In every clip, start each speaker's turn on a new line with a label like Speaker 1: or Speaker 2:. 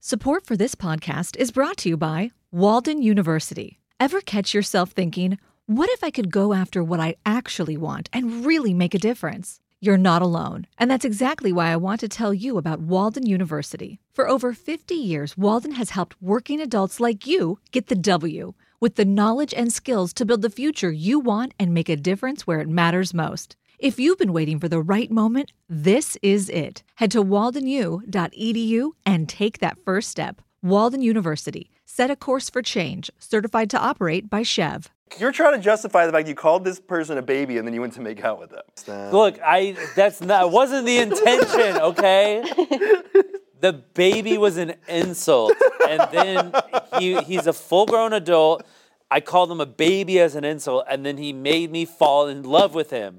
Speaker 1: Support for this podcast is brought to you by Walden University. Ever catch yourself thinking, what if I could go after what I actually want and really make a difference? You're not alone, and that's exactly why I want to tell you about Walden University. For over 50 years, Walden has helped working adults like you get the W, with the knowledge and skills to build the future you want and make a difference where it matters most. If you've been waiting for the right moment, this is it. Head to waldenu.edu and take that first step. Walden University. Set a course for change. Certified to operate by Chev.
Speaker 2: You're trying to justify the fact you called this person a baby and then you went to make out with them.
Speaker 3: Look, that wasn't the intention, okay? The baby was an insult, and then he's a full-grown adult. I called him a baby as an insult, and then he made me fall in love with him.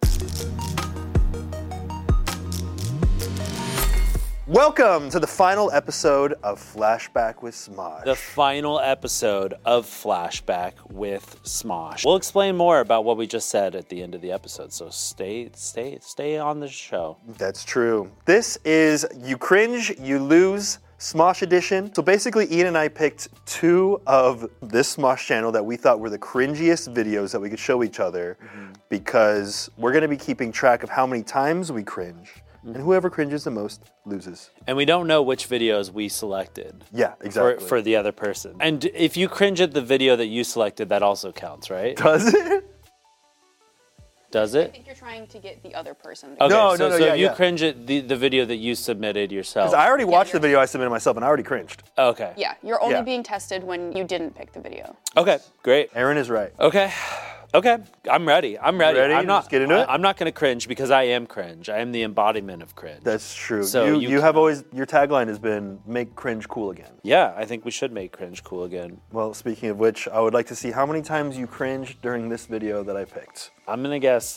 Speaker 2: Welcome to the final episode of Flashback with Smosh.
Speaker 3: The final episode of Flashback with Smosh. We'll explain more about what we just said at the end of the episode, so stay on the show.
Speaker 2: That's true. This is You Cringe, You Lose Smosh Edition. So basically, Ian and I picked two of this Smosh channel that we thought were the cringiest videos that we could show each other because we're going to be keeping track of how many times we cringe. And whoever cringes the most loses.
Speaker 3: And we don't know which videos we selected.
Speaker 2: Yeah, exactly.
Speaker 3: For the other person. And if you cringe at the video that you selected, that also counts, right?
Speaker 2: Does it?
Speaker 3: Does
Speaker 4: I
Speaker 3: it?
Speaker 4: think you're trying to get the other person.
Speaker 3: Okay,
Speaker 2: No,
Speaker 3: so
Speaker 2: yeah,
Speaker 3: if you
Speaker 2: yeah.
Speaker 3: cringe at the video that you submitted yourself.
Speaker 2: Because I already watched the video I submitted myself and I already cringed.
Speaker 3: Okay.
Speaker 4: Yeah, you're only
Speaker 2: Yeah.
Speaker 4: being tested when you didn't pick the video.
Speaker 3: Okay, great.
Speaker 2: Aaron is right.
Speaker 3: Okay, I'm ready.
Speaker 2: Ready?
Speaker 3: I'm not.
Speaker 2: Just get into it?
Speaker 3: I'm not going to cringe because I am cringe. I am the embodiment of cringe.
Speaker 2: That's true.
Speaker 3: So
Speaker 2: you have always, your tagline has been, make cringe cool again.
Speaker 3: Yeah, I think we should make cringe cool again.
Speaker 2: Well, speaking of which, I would like to see how many times you cringed during this video that I picked.
Speaker 3: I'm going to guess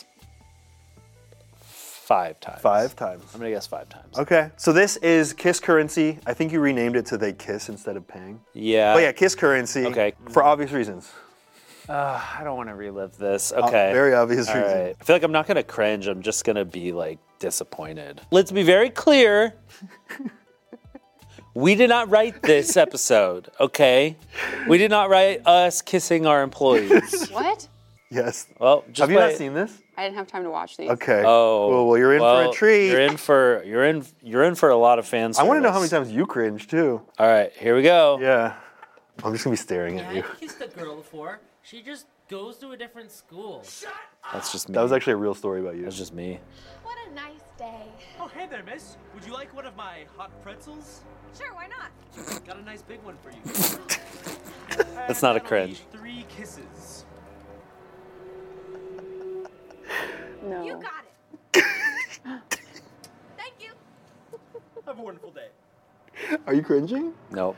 Speaker 3: 5 times.
Speaker 2: 5 times.
Speaker 3: I'm going to guess 5 times.
Speaker 2: Okay, so this is Kiss Currency. I think you renamed it to They Kiss instead of Paying.
Speaker 3: Yeah.
Speaker 2: But yeah, Kiss Currency.
Speaker 3: Okay.
Speaker 2: For obvious reasons.
Speaker 3: I don't want to relive this. Okay.
Speaker 2: Very obvious
Speaker 3: All
Speaker 2: reason.
Speaker 3: right. I feel like I'm not going to cringe. I'm just going to be like disappointed. Let's be very clear. We did not write this episode, okay? We did not write us kissing our employees.
Speaker 4: What?
Speaker 2: Yes.
Speaker 3: Well, just
Speaker 2: Have you not
Speaker 3: wait.
Speaker 2: seen this?
Speaker 4: I didn't have time to watch these.
Speaker 2: Okay.
Speaker 3: Oh.
Speaker 2: Well, you're in for a treat.
Speaker 3: You're in for a lot of fan
Speaker 2: I want to know
Speaker 3: service.
Speaker 2: how many times you cringed too.
Speaker 3: All right, here we go.
Speaker 2: Yeah. I'm just gonna be staring at
Speaker 5: Yeah,
Speaker 2: you.
Speaker 5: I kissed a girl before. She just goes to a different school.
Speaker 3: That's just me.
Speaker 2: That was actually a real story about you.
Speaker 3: That's just me.
Speaker 6: What a nice day.
Speaker 7: Oh, hey there, miss. Would you like one of my hot pretzels?
Speaker 6: Sure, why not?
Speaker 7: Got a nice big one for you.
Speaker 3: That's not a
Speaker 7: That'll
Speaker 3: cringe.
Speaker 7: be 3 kisses.
Speaker 4: No.
Speaker 6: You got it. Thank you.
Speaker 7: Have a wonderful day.
Speaker 2: Are you cringing?
Speaker 3: Nope.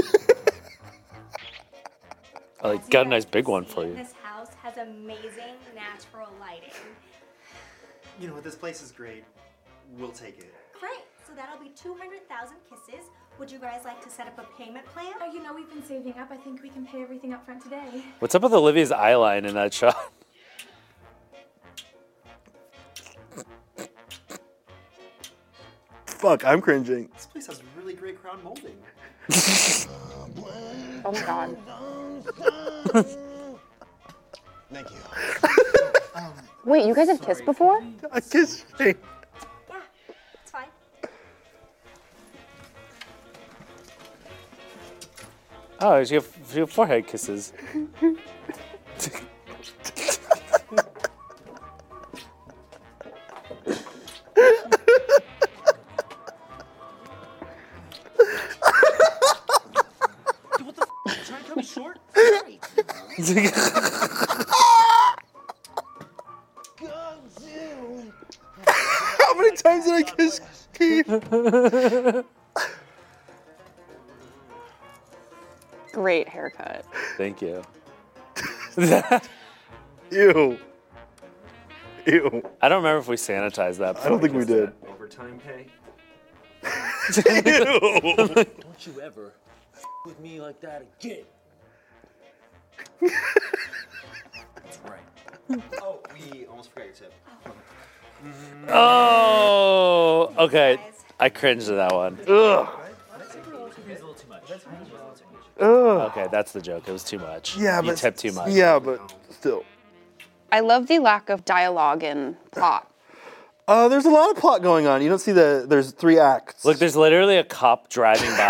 Speaker 3: I got a nice big one for you.
Speaker 6: This house has amazing natural lighting.
Speaker 8: You know, this place is great. We'll take it.
Speaker 6: Great. So that'll be 200,000 kisses. Would you guys like to set up a payment plan?
Speaker 9: Oh, you know, we've been saving up. I think we can pay everything up front today.
Speaker 3: What's up with Olivia's eye line in that shot?
Speaker 2: Fuck, I'm cringing.
Speaker 8: This place has really great crown molding.
Speaker 4: Oh my god.
Speaker 8: Thank you.
Speaker 4: Wait, you guys have kissed before?
Speaker 2: I kissed you.
Speaker 6: Yeah, it's fine.
Speaker 3: Oh, it's your forehead kisses.
Speaker 7: What the f***? Trying to cut me short?
Speaker 2: How many times did I kiss Keith?
Speaker 4: Great haircut.
Speaker 3: Thank you.
Speaker 2: Ew. Ew.
Speaker 3: I don't remember if we sanitized that.
Speaker 2: I don't think we did.
Speaker 7: Overtime pay?
Speaker 2: Ew.
Speaker 5: Don't you ever with me like that again.
Speaker 8: That's right. Oh, we almost forgot your tip.
Speaker 3: Oh, okay. I cringed at that one. Ugh.
Speaker 7: Here's a little too much.
Speaker 5: much.
Speaker 3: Okay, that's the joke. It was too much.
Speaker 2: Yeah,
Speaker 3: you
Speaker 2: but
Speaker 3: tipped too much.
Speaker 2: Yeah, but still.
Speaker 4: I love the lack of dialogue and plot.
Speaker 2: There's a lot of plot going on. You don't see there's 3 acts.
Speaker 3: Look, there's literally a cop driving by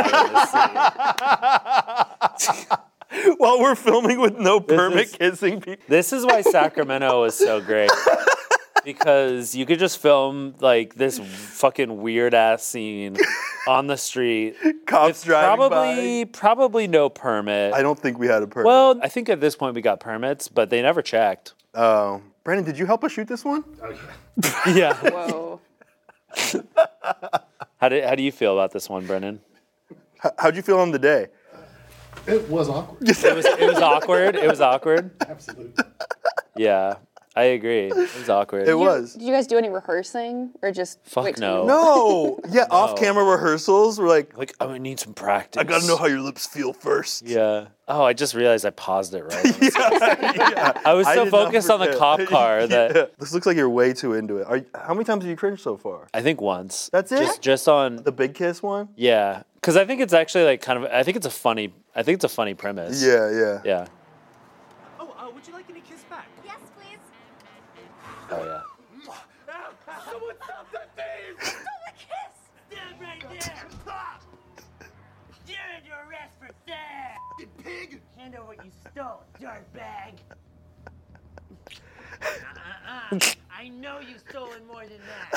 Speaker 3: in this scene.
Speaker 2: While we're filming with no permit, kissing people.
Speaker 3: This is why Sacramento was so great. Because you could just film like this fucking weird ass scene on the street.
Speaker 2: Cops driving by.
Speaker 3: Probably no permit.
Speaker 2: I don't think we had a permit.
Speaker 3: Well, I think at this point we got permits, but they never checked.
Speaker 2: Oh. Brandon, did you help us shoot this one?
Speaker 8: Oh, yeah.
Speaker 3: Yeah.
Speaker 4: Whoa.
Speaker 3: How do you feel about this one, Brennan?
Speaker 2: How'd you feel on the day?
Speaker 8: It was awkward.
Speaker 3: It was awkward. It was awkward.
Speaker 8: Absolutely.
Speaker 3: Yeah, I agree. It was awkward.
Speaker 2: It was.
Speaker 4: Did you guys do any rehearsing or just
Speaker 3: Fuck
Speaker 4: wait
Speaker 3: no.
Speaker 2: No. Yeah, off-camera rehearsals. We're like,
Speaker 3: I'm gonna need some practice.
Speaker 2: I gotta know how your lips feel first.
Speaker 3: Yeah. Oh, I just realized I paused it right.
Speaker 2: Yeah.
Speaker 3: I was
Speaker 2: I
Speaker 3: so
Speaker 2: did not
Speaker 3: focused on the
Speaker 2: forget.
Speaker 3: cop car that
Speaker 2: Yeah. This looks like you're way too into it. How many times have you cringed so far?
Speaker 3: I think once.
Speaker 2: That's it?
Speaker 3: Just on
Speaker 2: The big kiss one?
Speaker 3: yeah, because I think it's actually like kind of. I think it's a funny premise.
Speaker 2: Yeah, yeah.
Speaker 3: Yeah.
Speaker 7: Oh, would you like any kiss back?
Speaker 6: Yes, please.
Speaker 3: Oh yeah.
Speaker 7: Someone stop that thing!
Speaker 6: Stole the kiss.
Speaker 5: Stand right there! You're under arrest for theft!
Speaker 7: You pig!
Speaker 5: Hand over what you stole, dirtbag! I know you've stolen more than that.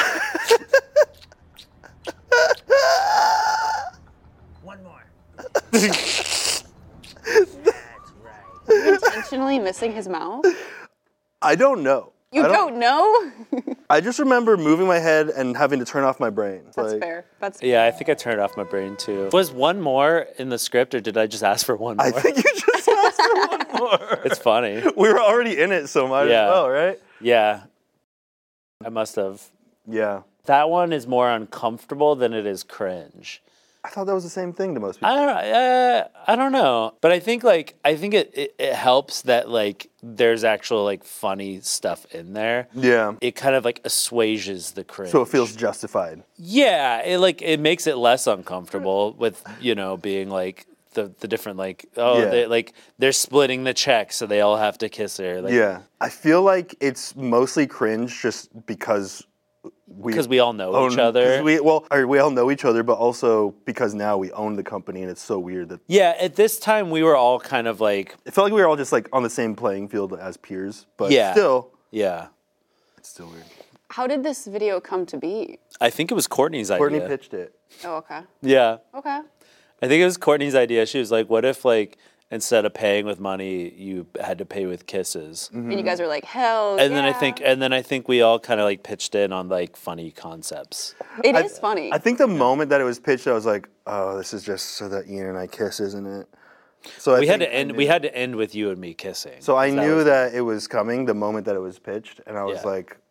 Speaker 5: One more. That's right.
Speaker 4: intentionally missing his mouth?
Speaker 2: I don't know.
Speaker 4: You don't know?
Speaker 2: I just remember moving my head and having to turn off my brain.
Speaker 4: That's fair. That's
Speaker 3: Yeah, I think I turned off my brain too. Was one more in the script, or did I just ask for one more?
Speaker 2: I think you just asked for one more.
Speaker 3: It's funny.
Speaker 2: We were already in it, so might as
Speaker 3: Yeah.
Speaker 2: well, right?
Speaker 3: Yeah, I must have.
Speaker 2: Yeah.
Speaker 3: That one is more uncomfortable than it is cringe.
Speaker 2: I thought that was the same thing to most people.
Speaker 3: I don't know, but I think it helps that like there's actual like funny stuff in there.
Speaker 2: Yeah.
Speaker 3: It kind of like assuages the cringe.
Speaker 2: So it feels justified.
Speaker 3: Yeah, it makes it less uncomfortable with being like the different like
Speaker 2: Yeah.
Speaker 3: they're splitting the check so they all have to kiss her. Like,
Speaker 2: Yeah. I feel like it's mostly cringe just because
Speaker 3: we all know each other.
Speaker 2: We all know each other, but also because now we own the company, and it's so weird that
Speaker 3: Yeah, at this time we were all kind of like
Speaker 2: it felt like we were all just like on the same playing field as peers. But
Speaker 3: Yeah.
Speaker 2: still,
Speaker 3: yeah.
Speaker 2: it's still weird.
Speaker 4: How did this video come to be?
Speaker 3: I think it was Courtney's idea.
Speaker 2: Courtney pitched it.
Speaker 4: Oh, okay.
Speaker 3: Yeah.
Speaker 4: Okay.
Speaker 3: I think it was Courtney's idea. She was like, what if like instead of paying with money, you had to pay with kisses?
Speaker 4: And you guys were like, hell
Speaker 3: And
Speaker 4: yeah.
Speaker 3: then I think we all kind of like pitched in on like funny concepts.
Speaker 4: It is funny.
Speaker 2: I think the moment that it was pitched, I was like, "Oh, this is just so that Ian and I kiss, isn't it?" So
Speaker 3: We had to end with you and me kissing.
Speaker 2: So I knew
Speaker 3: was-
Speaker 2: that it was coming the moment that it was pitched, and I was
Speaker 3: Yeah.
Speaker 2: like,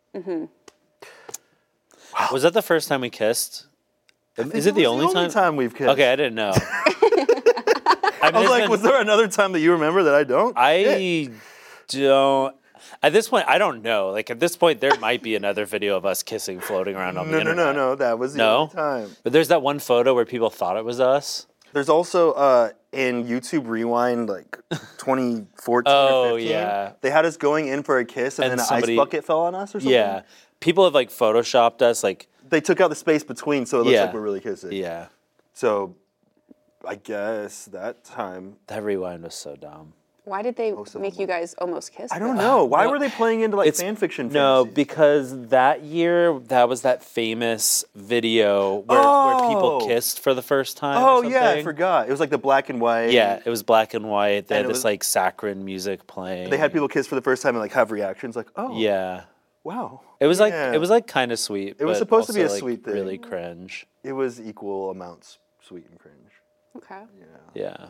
Speaker 3: Was that the first time we kissed? Is it the only
Speaker 2: time we've kissed?
Speaker 3: Okay, I didn't know.
Speaker 2: I was like, was there another time that you remember that I don't?
Speaker 3: I don't. At this point, I don't know. Like at this point, there might be another video of us kissing floating around on the internet.
Speaker 2: No. That was the
Speaker 3: No?
Speaker 2: only time.
Speaker 3: But there's that one photo where people thought it was us.
Speaker 2: There's also in YouTube Rewind, like 2014
Speaker 3: Oh,
Speaker 2: or 15.
Speaker 3: yeah.
Speaker 2: They had us going in for a kiss, and
Speaker 3: And
Speaker 2: then
Speaker 3: somebody-
Speaker 2: an ice bucket fell on us or something.
Speaker 3: Yeah, people have like photoshopped us. Like
Speaker 2: They took out the space between, so it looks
Speaker 3: Yeah.
Speaker 2: like we're really kissing.
Speaker 3: yeah,
Speaker 2: So, I guess that time.
Speaker 3: that rewind was so dumb.
Speaker 4: Why did they make you guys almost kiss?
Speaker 2: I don't know. Why
Speaker 3: no,
Speaker 2: were they playing into like
Speaker 3: it's-
Speaker 2: fan fiction?
Speaker 3: No,
Speaker 2: fantasies?
Speaker 3: because that year that was that famous video where people
Speaker 2: Oh.
Speaker 3: kissed for the first time.
Speaker 2: Oh
Speaker 3: or
Speaker 2: yeah, I
Speaker 3: something.
Speaker 2: forgot. It was like the black and white.
Speaker 3: Yeah, it was black and white. They
Speaker 2: And
Speaker 3: had
Speaker 2: it
Speaker 3: this
Speaker 2: was-
Speaker 3: like saccharine music playing.
Speaker 2: They had people kiss for the first time and like have reactions like, oh,
Speaker 3: Yeah,
Speaker 2: wow.
Speaker 3: it was like
Speaker 2: Yeah.
Speaker 3: kind of sweet.
Speaker 2: It was
Speaker 3: but
Speaker 2: supposed to be
Speaker 3: also,
Speaker 2: a
Speaker 3: like,
Speaker 2: sweet thing.
Speaker 3: Really cringe.
Speaker 2: It was equal amounts sweet and cringe.
Speaker 4: Okay.
Speaker 3: Yeah.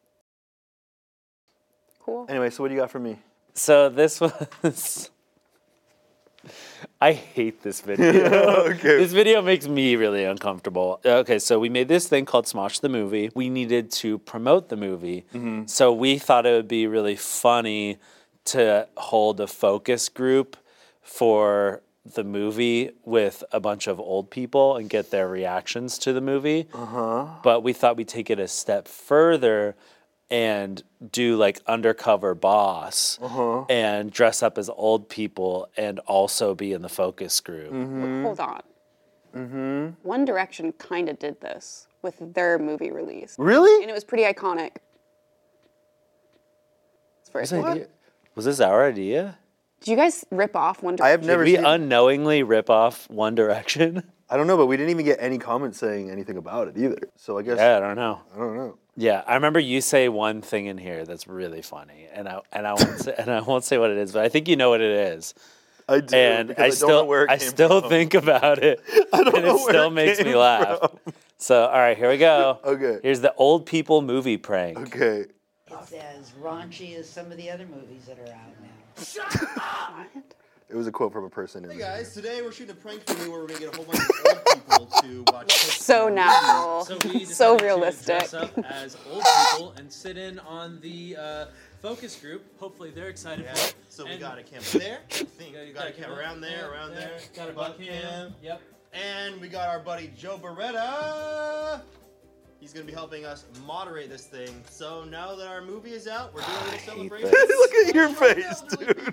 Speaker 4: Cool.
Speaker 2: Anyway, so what do you got for me?
Speaker 3: So this was. I hate this video.
Speaker 2: Okay.
Speaker 3: This video makes me really uncomfortable. Okay, so we made this thing called Smosh the Movie. We needed to promote the movie. So we thought it would be really funny to hold a focus group for the movie with a bunch of old people and get their reactions to the movie. But we thought we'd take it a step further and do like Undercover Boss and dress up as old people and also be in the focus group.
Speaker 4: Hold on. One Direction kind of did this with their movie release.
Speaker 2: Really?
Speaker 4: And it was pretty iconic. It's very
Speaker 3: Was this our idea?
Speaker 4: Did you guys rip off One Direction?
Speaker 2: I have never
Speaker 3: Did we
Speaker 2: seen
Speaker 3: unknowingly rip off One Direction?
Speaker 2: I don't know, but we didn't even get any comments saying anything about it either. So I guess
Speaker 3: Yeah, I don't know.
Speaker 2: I don't know.
Speaker 3: Yeah, I remember you say one thing in here that's really funny, and I won't say what it is, but I think you know what it is.
Speaker 2: I do,
Speaker 3: And
Speaker 2: because I don't know where it came from.
Speaker 3: think about it, and it
Speaker 2: know where
Speaker 3: still
Speaker 2: it
Speaker 3: makes me
Speaker 2: came
Speaker 3: laugh.
Speaker 2: from.
Speaker 3: So, all right, here we go.
Speaker 2: Okay.
Speaker 3: Here's the old people movie prank.
Speaker 2: Okay.
Speaker 10: It's as raunchy as some of the other movies that are out now.
Speaker 2: It was a quote from a person in
Speaker 8: Hey
Speaker 2: there.
Speaker 8: guys, today we're shooting a prank video where we're gonna get a whole bunch of old people to watch.
Speaker 4: So natural.
Speaker 7: So we
Speaker 4: So
Speaker 7: decided to
Speaker 4: realistic.
Speaker 7: dress up as old people and sit in on the focus group. Hopefully they're excited for it.
Speaker 8: So we
Speaker 7: And
Speaker 8: got a camera there.
Speaker 7: you
Speaker 8: Got a camera around there,
Speaker 7: Got a butt cam. Yep.
Speaker 8: And we got our buddy Joe Beretta. He's gonna be helping us moderate this thing. So now that our movie is out, we're doing a little celebration.
Speaker 2: Look at your face, dude.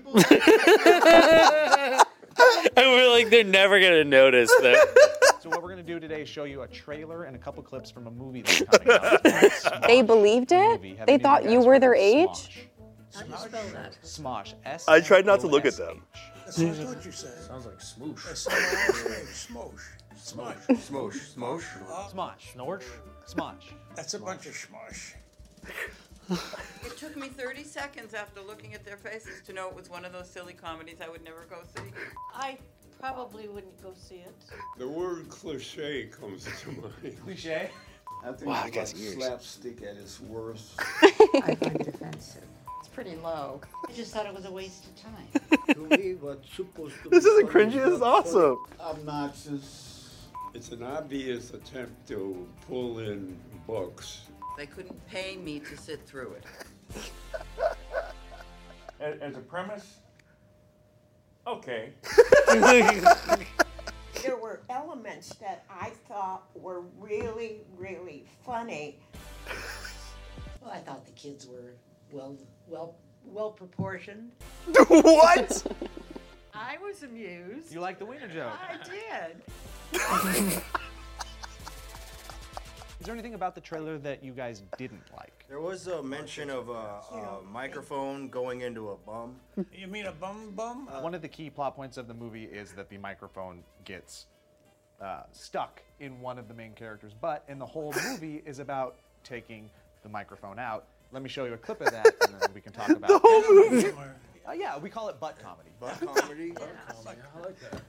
Speaker 3: And we're like, they're never gonna notice that.
Speaker 11: So what we're gonna do today is show you a trailer and a couple clips from a movie that's coming out. Smosh.
Speaker 4: They believed it?
Speaker 11: Movie. Have
Speaker 4: They
Speaker 11: any of
Speaker 4: thought
Speaker 11: you
Speaker 4: you
Speaker 11: guys
Speaker 4: were
Speaker 11: heard
Speaker 4: their
Speaker 11: of
Speaker 4: age?
Speaker 11: Smosh?
Speaker 10: How do you spell that?
Speaker 11: Smosh. S.
Speaker 2: I tried not to look at them.
Speaker 12: That's what you said.
Speaker 7: Sounds like smoosh.
Speaker 12: That's not what I say. Smosh. Smosh.
Speaker 8: Smosh, smosh.
Speaker 11: Smosh. Snorch. Smosh.
Speaker 12: That's a bunch of smosh.
Speaker 13: It took me 30 seconds after looking at their faces to know it was one of those silly comedies I would never go see.
Speaker 10: I probably wouldn't go see it.
Speaker 14: The word cliche comes to mind.
Speaker 11: Cliche?
Speaker 15: I think
Speaker 3: Wow,
Speaker 15: it's
Speaker 3: guy's
Speaker 15: like
Speaker 3: ears.
Speaker 15: slapstick at its worst.
Speaker 10: I find it offensive. It's pretty low. I just thought it was a waste of time.
Speaker 15: To me, what's supposed to
Speaker 2: This
Speaker 15: be
Speaker 2: isn't
Speaker 15: funny
Speaker 2: cringy, this is
Speaker 15: not
Speaker 2: awesome.
Speaker 15: obnoxious.
Speaker 14: It's an obvious attempt to pull in books.
Speaker 13: They couldn't pay me to sit through it.
Speaker 16: As a premise, okay.
Speaker 17: There were elements that I thought were really, really funny.
Speaker 10: Well, I thought the kids were well proportioned.
Speaker 2: What?
Speaker 10: I was amused.
Speaker 11: You like the wiener joke?
Speaker 10: I did.
Speaker 11: Is there anything about the trailer that you guys didn't like?
Speaker 8: There was a mention of a microphone going into a bum.
Speaker 12: You mean a bum?
Speaker 11: One of the key plot points of the movie is that the microphone gets stuck in one of the main characters' butt, and the whole movie is about taking the microphone out. Let me show you a clip of that, and then we can talk about
Speaker 2: The whole movie.
Speaker 11: Yeah, we call it butt comedy.
Speaker 8: Butt comedy?
Speaker 16: I like that.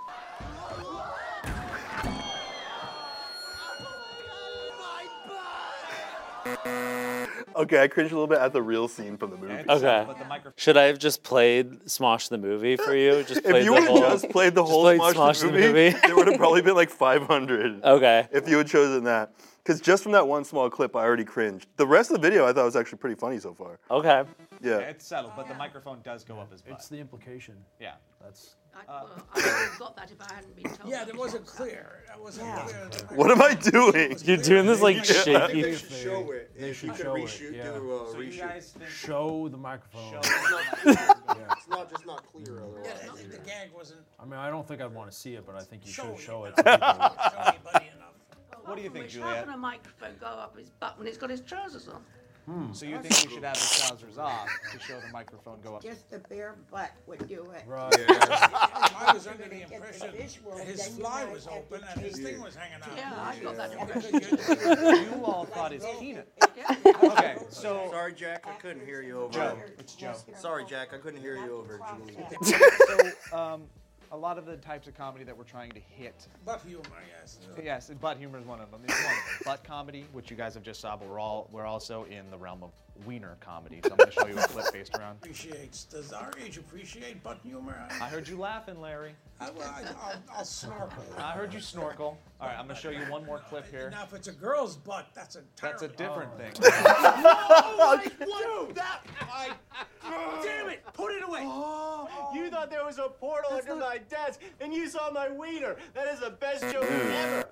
Speaker 2: Okay, I cringed a little bit at the real scene from the movie.
Speaker 3: Okay. Should I have just played Smosh the movie for you? Just played
Speaker 2: If you
Speaker 3: the
Speaker 2: would
Speaker 3: whole,
Speaker 2: have just played the whole
Speaker 3: played
Speaker 2: Smosh the movie, there would have probably been like 500.
Speaker 3: Okay.
Speaker 2: If you had chosen that. Because just from that one small clip, I already cringed. The rest of the video I thought was actually pretty funny so far.
Speaker 3: Okay.
Speaker 2: Yeah.
Speaker 11: It's settled, but the microphone does go up his butt.
Speaker 16: It's the implication.
Speaker 11: Yeah.
Speaker 16: That's.
Speaker 10: I would have got that if I hadn't been told.
Speaker 12: Yeah, that wasn't clear. That wasn't clear.
Speaker 2: What am I doing?
Speaker 3: You're doing this like shaky.
Speaker 15: They should show it.
Speaker 16: They should
Speaker 15: You could
Speaker 16: show it,
Speaker 15: reshoot,
Speaker 16: yeah.
Speaker 15: do a
Speaker 11: So you
Speaker 15: reshoot.
Speaker 11: guys think
Speaker 16: Show the microphone.
Speaker 8: It's not just not clear otherwise.
Speaker 12: Yeah, I think the gag wasn't.
Speaker 16: I mean, I don't think I'd want to see it, but I think you should
Speaker 12: Show
Speaker 16: show
Speaker 12: it.
Speaker 16: it. To people.
Speaker 12: Show anybody enough.
Speaker 11: What do you think,
Speaker 10: How
Speaker 11: Juliet?
Speaker 10: can a microphone go up his butt when he's got his trousers on?
Speaker 11: So you think we should have the trousers off to show the microphone go up?
Speaker 17: Just the bare butt would do it.
Speaker 16: Right.
Speaker 12: I was under the
Speaker 17: Get the
Speaker 12: impression
Speaker 17: visual,
Speaker 12: that his
Speaker 17: then you
Speaker 12: fly
Speaker 17: might
Speaker 12: was
Speaker 17: have
Speaker 12: open
Speaker 17: to
Speaker 12: and his
Speaker 17: change
Speaker 12: thing was hanging out.
Speaker 10: Yeah, I got that
Speaker 12: impression.
Speaker 11: You all thought his peanut. Okay, so
Speaker 8: Sorry, Jack, I couldn't hear you over.
Speaker 11: Joe, it's Joe.
Speaker 8: Sorry, Jack, I couldn't hear you over Julie.
Speaker 11: So a lot of the types of comedy that we're trying to hit.
Speaker 12: Butt humor, yes.
Speaker 11: Yes, and butt humor is one of them. It's one of them. Butt comedy, which you guys have just saw, but we're also in the realm of wiener comedy. So I'm going to show you a clip based around.
Speaker 12: Does our age appreciate butt humor?
Speaker 11: I heard you laughing, Larry.
Speaker 12: I'll snorkel.
Speaker 11: I heard you snorkel. All right, I'm going to show you one more clip here.
Speaker 12: Now, if it's a girl's butt, that's a
Speaker 11: That's a different thing.
Speaker 12: Damn it! Put it away!
Speaker 11: You thought there was a portal under my
Speaker 8: desk and you saw my wiener. That is the best joke ever.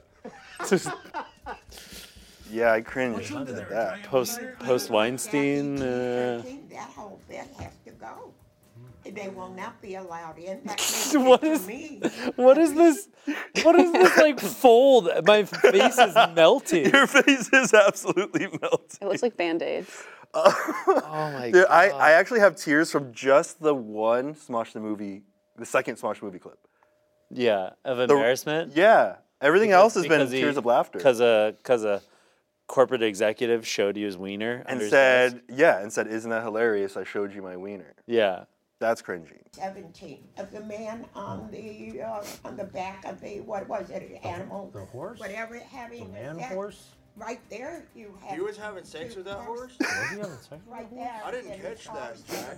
Speaker 2: Yeah, I cringed at that.
Speaker 3: Post Weinstein.
Speaker 17: That whole bit has to go. They will not be allowed in.
Speaker 3: What is this? What is this like fold? My face is melting.
Speaker 2: Your face is absolutely melting.
Speaker 4: It looks like Band-Aids.
Speaker 3: Oh my
Speaker 2: Dude,
Speaker 3: god!
Speaker 2: I actually have tears from just the one Smosh the movie, the second Smosh movie clip.
Speaker 3: Yeah, of embarrassment.
Speaker 2: Yeah, everything else has been tears of laughter.
Speaker 3: Because a corporate executive showed you his wiener
Speaker 2: And
Speaker 3: under his
Speaker 2: said,
Speaker 3: desk.
Speaker 2: isn't that hilarious? I showed you my wiener.
Speaker 3: Yeah.
Speaker 2: That's cringy.
Speaker 17: 17 of the man on the back of the, what was it, animal?
Speaker 16: The horse?
Speaker 17: Whatever, having
Speaker 16: The man
Speaker 17: that.
Speaker 16: horse?
Speaker 17: Right there, you have.
Speaker 8: You was having sex with that horse?
Speaker 16: Was he having sex with
Speaker 17: Right
Speaker 16: that
Speaker 17: there.
Speaker 8: I didn't
Speaker 17: in
Speaker 8: catch
Speaker 17: the
Speaker 8: that, Jack.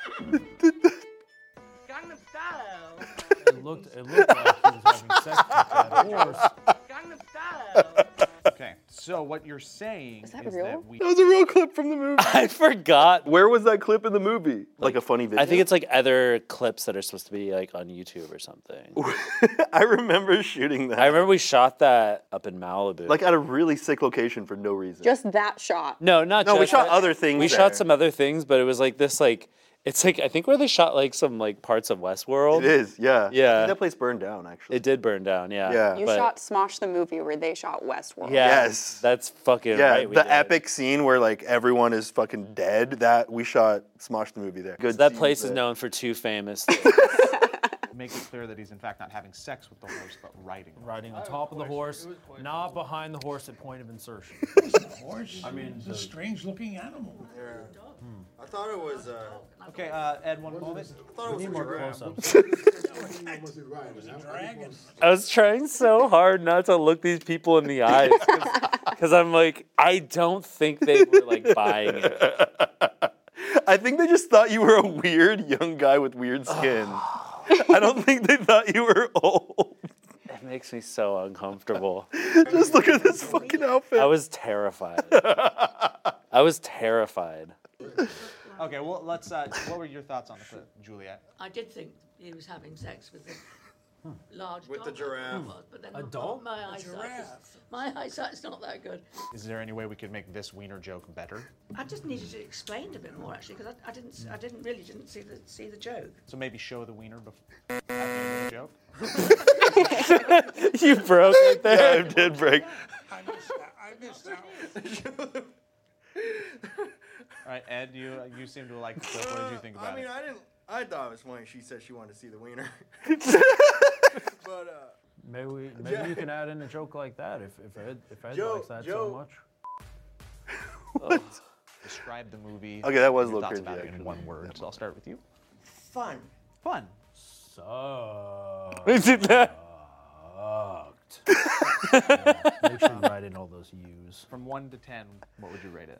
Speaker 5: Gangnam Style.
Speaker 16: It looked like he was having sex with that horse.
Speaker 5: Gangnam Style.
Speaker 11: Okay, so what you're saying is that we.
Speaker 2: That was a real clip from the movie.
Speaker 3: I forgot.
Speaker 2: Where was that clip in the movie? Like a funny video?
Speaker 3: I think it's like other clips that are supposed to be like on YouTube or something.
Speaker 2: I remember shooting that.
Speaker 3: I remember we shot that up in Malibu.
Speaker 2: Like at a really sick location for no reason.
Speaker 4: Just that shot.
Speaker 3: No, not
Speaker 2: No,
Speaker 3: just
Speaker 2: we shot
Speaker 3: that.
Speaker 2: other things
Speaker 3: We
Speaker 2: there.
Speaker 3: shot some other things, but it was like this like it's like I think where they shot like some like parts of Westworld.
Speaker 2: It is, yeah. I
Speaker 3: Yeah.
Speaker 2: think that place burned down, actually.
Speaker 3: It did burn down, yeah.
Speaker 2: Yeah.
Speaker 4: You
Speaker 3: but-
Speaker 4: shot Smosh the movie where they shot Westworld.
Speaker 3: Yeah,
Speaker 2: Yes.
Speaker 3: that's fucking
Speaker 2: Yeah,
Speaker 3: right. we
Speaker 2: the
Speaker 3: did.
Speaker 2: epic scene where like everyone is fucking dead. That we shot Smosh the movie there. Good.
Speaker 3: That
Speaker 2: scenes
Speaker 3: place is
Speaker 2: there.
Speaker 3: known for two famous.
Speaker 11: Make it clear that he's in fact not having sex with the horse, but riding.
Speaker 16: Riding on top of the horse, not behind the horse at point of insertion.
Speaker 12: Horse.
Speaker 16: I mean,
Speaker 12: it's a strange-looking animal.
Speaker 8: I thought it was.
Speaker 11: Okay, Ed, one moment.
Speaker 8: I thought it was a
Speaker 16: more
Speaker 8: giraffe.
Speaker 16: close-ups.
Speaker 12: It was a dragon.
Speaker 3: I was trying so hard not to look these people in the eyes because I'm like, I don't think they were like buying it.
Speaker 2: I think they just thought you were a weird young guy with weird skin. I don't think they thought you were old.
Speaker 3: It makes me so uncomfortable.
Speaker 2: Just look at this fucking outfit.
Speaker 3: I was terrified. I was terrified.
Speaker 11: Okay, well, let's. What were your thoughts on the clip, Juliet?
Speaker 10: I did think he was having sex with the large
Speaker 8: With
Speaker 10: dog.
Speaker 8: the giraffe.
Speaker 10: But then
Speaker 16: A dog?
Speaker 10: my eyesight's not that good.
Speaker 11: Is there any way we could make this wiener joke better?
Speaker 10: I just needed to explain a bit more actually because I didn't see the joke.
Speaker 11: So maybe show the wiener before the joke.
Speaker 3: You broke it there.
Speaker 2: Yeah, I did break.
Speaker 12: I missed out.
Speaker 11: All right, Ed, you seem to like the clip. What did you think about
Speaker 8: I mean,
Speaker 11: it?
Speaker 8: I thought it was funny. She said she wanted to see the wiener. But
Speaker 16: Maybe you can add in a joke like that if Ed
Speaker 8: Joe-
Speaker 16: likes that
Speaker 8: Joe-
Speaker 16: so much.
Speaker 11: Describe the movie.
Speaker 2: Okay, that was a
Speaker 11: your
Speaker 2: little
Speaker 11: thoughts
Speaker 2: cringy,
Speaker 11: about it in
Speaker 2: actually.
Speaker 11: one word. So I'll start with you.
Speaker 17: Fun.
Speaker 11: Fun.
Speaker 16: Sucked.
Speaker 3: Is it that?
Speaker 16: Make sure you write in all those U's.
Speaker 11: From 1 to 10, what would you rate it?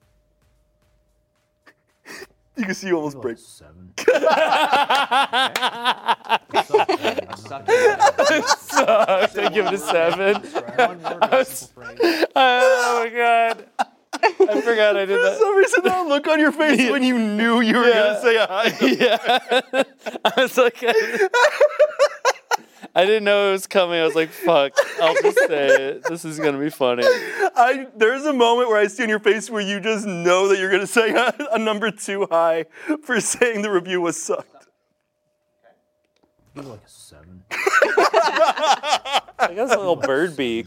Speaker 2: You can see you almost break.
Speaker 16: 7.
Speaker 3: Sucked. I give it a 7.
Speaker 11: One word or a simple phrase.
Speaker 3: Oh my god. I forgot I did
Speaker 2: For
Speaker 3: that.
Speaker 2: some reason, that look on your face when you knew you were gonna say hi.
Speaker 3: Yeah. I was like, I didn't know it was coming. I was like, fuck, I'll just say it. This is gonna be funny.
Speaker 2: There's a moment where I see on your face where you just know that you're gonna say a number too high for saying the review was sucked.
Speaker 16: Give it like a 7.
Speaker 3: I got a little bird beak.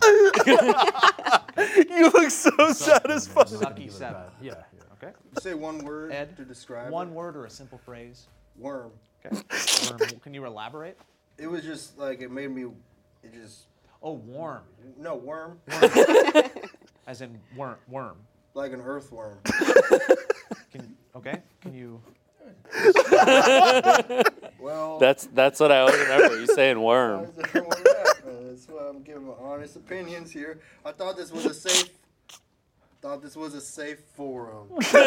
Speaker 2: You look so satisfied.
Speaker 11: Sucky 7.
Speaker 16: Yeah.
Speaker 11: Okay.
Speaker 8: say one word
Speaker 11: Ed,
Speaker 8: to describe
Speaker 11: one
Speaker 8: it.
Speaker 11: word or a simple phrase.
Speaker 8: Worm.
Speaker 11: Okay. Worm. Can you elaborate?
Speaker 8: It was just like it made me. It just.
Speaker 11: Oh, warm.
Speaker 8: No, worm.
Speaker 11: As in worm.
Speaker 8: Like an earthworm.
Speaker 11: Can you?
Speaker 8: Well.
Speaker 3: That's what I always remember. You saying worm.
Speaker 8: That's why I'm giving my honest opinions here. I thought this was a safe. Forum.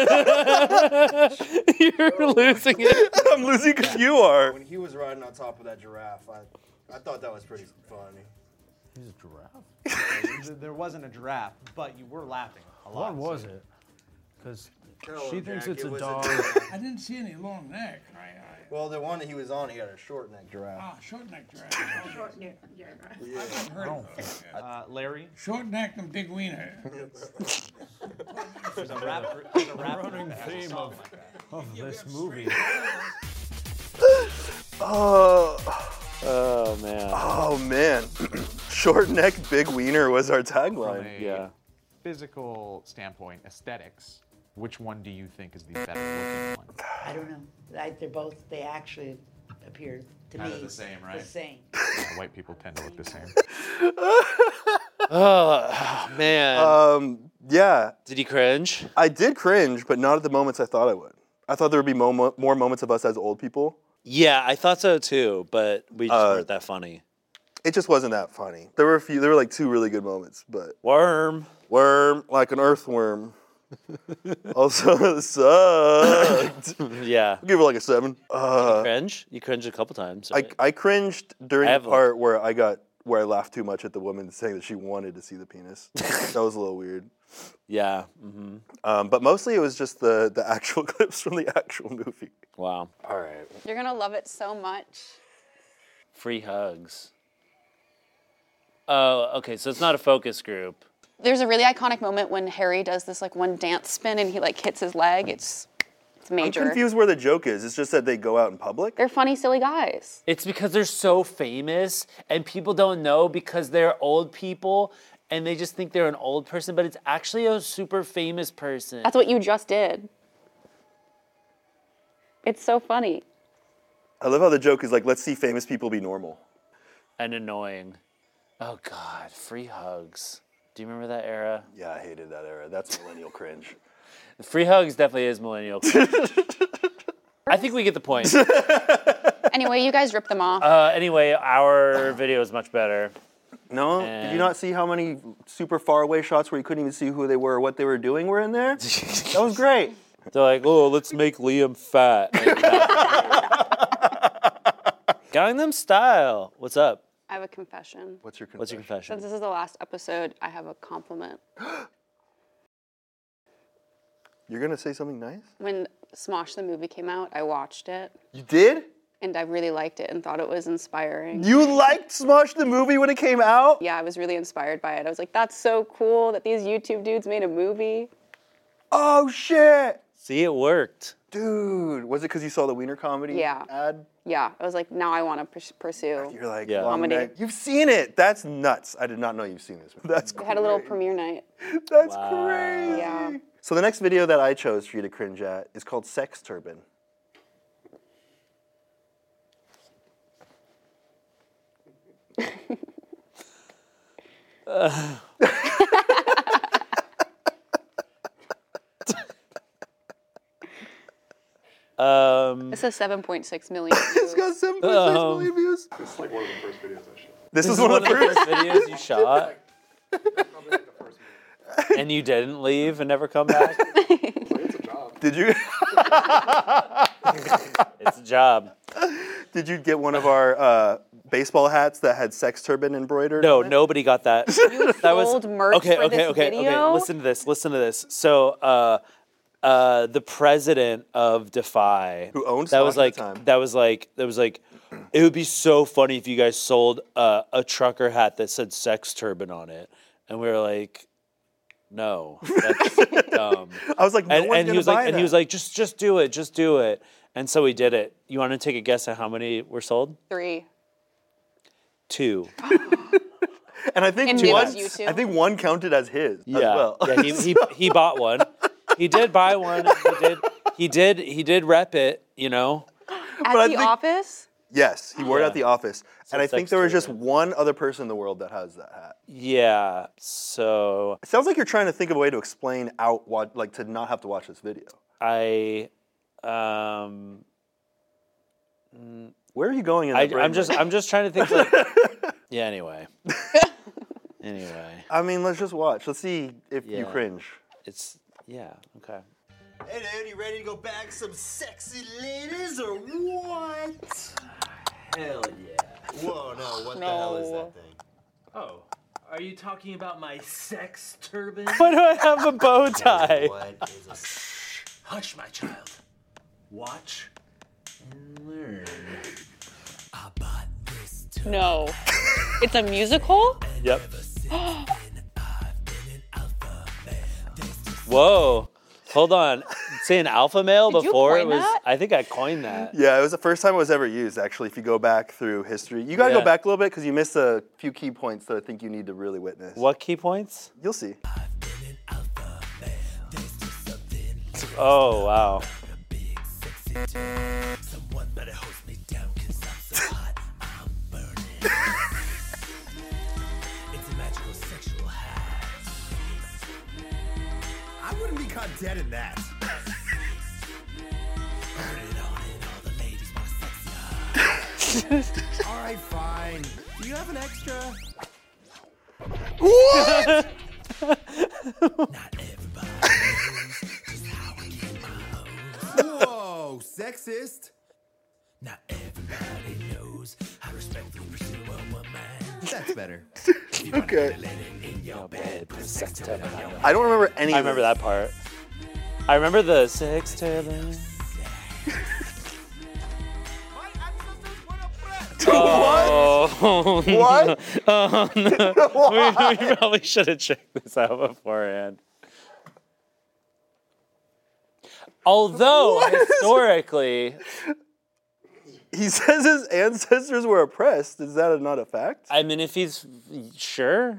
Speaker 3: You're losing it.
Speaker 2: I'm losing because you are.
Speaker 8: When he was riding on top of that giraffe, I thought that was pretty funny.
Speaker 16: He's a giraffe?
Speaker 11: There wasn't a giraffe, but you were laughing a lot.
Speaker 16: What was it? Because
Speaker 8: Tell
Speaker 16: she
Speaker 8: him,
Speaker 16: thinks
Speaker 8: Jack,
Speaker 16: it's
Speaker 8: it
Speaker 16: a
Speaker 8: was
Speaker 16: dog.
Speaker 12: I didn't see any long neck.
Speaker 8: Well, the one that he was on, he had a short neck giraffe.
Speaker 12: Ah, short neck giraffe.
Speaker 17: Short neck, yeah.
Speaker 12: I haven't heard of that.
Speaker 11: Larry?
Speaker 12: Short neck and big wiener.
Speaker 11: There's a
Speaker 16: running theme of this movie.
Speaker 3: Oh man.
Speaker 2: Oh man. Short neck, big wiener was our tagline.
Speaker 11: From a physical standpoint, aesthetics, which one do you think is the better looking one?
Speaker 10: I don't know. They're both, they actually appear to
Speaker 11: Kind
Speaker 10: me
Speaker 11: of the same, right?
Speaker 10: the same.
Speaker 11: Yeah, white people tend to look the same.
Speaker 3: Oh man.
Speaker 2: Yeah.
Speaker 3: Did you cringe?
Speaker 2: I did cringe, but not at the moments I thought I would. I thought there would be more moments of us as old people.
Speaker 3: Yeah, I thought so too, but we just weren't that funny.
Speaker 2: It just wasn't that funny. There were like 2 really good moments, but
Speaker 3: Worm,
Speaker 2: like an earthworm. Also sucked.
Speaker 3: Yeah.
Speaker 2: I'll give it like a 7.
Speaker 3: Did you cringe? You cringed a couple times. Right?
Speaker 2: I cringed during the part where I laughed too much at the woman saying that she wanted to see the penis. That was a little weird.
Speaker 3: Yeah. Mm-hmm.
Speaker 2: But mostly it was just the actual clips from the actual movie.
Speaker 3: Wow. All right.
Speaker 4: You're gonna love it so much.
Speaker 3: Free hugs. Oh, okay. So it's not a focus group.
Speaker 4: There's a really iconic moment when Harry does this like one dance spin and he like hits his leg. It's major.
Speaker 2: I'm confused where the joke is. It's just that they go out in public?
Speaker 4: They're funny, silly guys.
Speaker 3: It's because they're so famous and people don't know because they're old people and they just think they're an old person, but it's actually a super famous person.
Speaker 4: That's what you just did. It's so funny.
Speaker 2: I love how the joke is like, let's see famous people be normal.
Speaker 3: And annoying. Oh God, free hugs. Do you remember that era?
Speaker 2: Yeah, I hated that era. That's millennial cringe.
Speaker 3: Free hugs definitely is millennial cringe. I think we get the point.
Speaker 4: Anyway, you guys rip them off.
Speaker 3: Anyway, our video is much better.
Speaker 2: No? Did you not see how many super far away shots where you couldn't even see who they were or what they were doing were in there? That was great.
Speaker 3: They're like, oh, let's make Liam fat. Gangnam Style. What's up?
Speaker 4: I have a confession.
Speaker 2: What's your
Speaker 3: confession?
Speaker 4: Since this is the last episode, I have a compliment.
Speaker 2: You're going to say something nice?
Speaker 4: When Smosh the movie came out, I watched it.
Speaker 2: You did?
Speaker 4: And I really liked it and thought it was inspiring.
Speaker 2: You liked Smosh the movie when it came out?
Speaker 4: Yeah, I was really inspired by it. I was like, that's so cool that these YouTube dudes made a movie.
Speaker 2: Oh, shit.
Speaker 3: See, it worked.
Speaker 2: Dude, was it because you saw the Wiener Comedy ad?
Speaker 4: Yeah, I was like, now I want to pursue
Speaker 2: You're like,
Speaker 4: comedy.
Speaker 2: You've seen it. That's nuts. I did not know you've seen this movie. That's
Speaker 4: We had a little premiere night.
Speaker 2: That's crazy.
Speaker 4: Yeah.
Speaker 2: So the next video that I chose for you to cringe at is called Sex Turban.
Speaker 4: This has 7.6 million views.
Speaker 2: It's got 7.6 million views.
Speaker 18: This is like one of the first videos I shot.
Speaker 2: This is one of the first
Speaker 3: videos you shot? And you didn't leave and never come back?
Speaker 18: It's a job.
Speaker 2: Did you?
Speaker 3: It's a job.
Speaker 2: Did you get one of our baseball hats that had sex turban embroidered?
Speaker 3: No,
Speaker 2: on it?
Speaker 3: nobody got that. That was
Speaker 4: sold merch for this video?
Speaker 3: Listen to this. So, the president of Defy,
Speaker 2: who owned
Speaker 3: that
Speaker 2: stock
Speaker 3: was
Speaker 2: at
Speaker 3: like
Speaker 2: the time.
Speaker 3: that was like it would be so funny if you guys sold a trucker hat that said sex turban on it, and we were like, no, that's dumb.
Speaker 2: I was like, no one's
Speaker 3: and he
Speaker 2: gonna
Speaker 3: was
Speaker 2: buy
Speaker 3: like, and
Speaker 2: that.
Speaker 3: he was like, just do it, and so we did it. You want to take a guess at how many were sold?
Speaker 4: 3.
Speaker 3: 2.
Speaker 2: And I think
Speaker 4: And
Speaker 2: one,
Speaker 4: maybe you too.
Speaker 2: I think one counted as his as well.
Speaker 3: Yeah, he bought one. He did buy one. He did rep it, you know.
Speaker 4: At the office?
Speaker 2: Yes, he wore it
Speaker 3: Yeah.
Speaker 2: at the office.
Speaker 3: So
Speaker 2: And I
Speaker 3: sex
Speaker 2: think there was just
Speaker 3: turban.
Speaker 2: one other person in the world that has that hat.
Speaker 3: Yeah. So
Speaker 2: It sounds like you're trying to think of a way to explain out what, like, to not have to watch this video.
Speaker 3: I
Speaker 2: Where are you going in that brain?
Speaker 3: I'm just trying to think like yeah, anyway.
Speaker 2: I mean, let's just watch. Let's see if you
Speaker 3: Yeah.
Speaker 2: cringe.
Speaker 3: It's okay.
Speaker 8: Hey dude, you ready to go bag some sexy ladies or what?
Speaker 7: Hell yeah.
Speaker 8: Whoa, no, what the hell is that thing?
Speaker 7: Oh, are you talking about my sex turban?
Speaker 3: Why do I have a bow tie?
Speaker 8: What is a
Speaker 7: Hush, my child. Watch
Speaker 4: No. It's a musical?
Speaker 3: Yep. Whoa. Hold on. Saying alpha male
Speaker 4: Did you
Speaker 3: before
Speaker 4: coin
Speaker 3: it was.
Speaker 4: that?
Speaker 3: I think I coined that.
Speaker 2: Yeah, it was the first time it was ever used, actually, if you go back through history. You got to
Speaker 3: Yeah.
Speaker 2: go back a little bit because you missed a few key points that I think you need to really witness.
Speaker 3: What key points?
Speaker 2: You'll see.
Speaker 3: Oh, wow.
Speaker 19: I wouldn't be caught dead in that. All right, fine. Do you have an extra?
Speaker 2: What?
Speaker 19: Whoa, sexist.
Speaker 20: Not everybody knows how to respectfully pursue a woman.
Speaker 19: That's better.
Speaker 2: Okay.
Speaker 20: In your bed, put a sex tape on your
Speaker 2: I don't remember any
Speaker 3: I
Speaker 2: of
Speaker 3: remember
Speaker 2: this.
Speaker 3: that part. I remember the sex turban. Oh,
Speaker 2: What?
Speaker 3: Oh, no.
Speaker 2: Why?
Speaker 3: We probably should have checked this out beforehand. Although, historically,
Speaker 2: He says his ancestors were oppressed. Is that not a fact?
Speaker 3: I mean, if he's sure.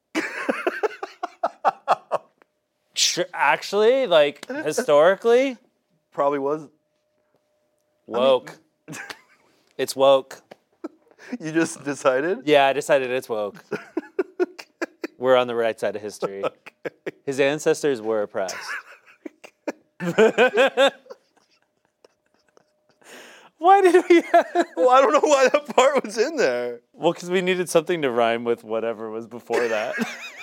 Speaker 3: Sure, actually, like, historically,
Speaker 2: Probably was.
Speaker 3: woke. It's woke.
Speaker 2: You just decided?
Speaker 3: Yeah, I decided it's woke. We're on the right side of history. His ancestors were oppressed. Why did we?
Speaker 2: Well, I don't know why that part was in there.
Speaker 3: Well, because we needed something to rhyme with whatever was before that.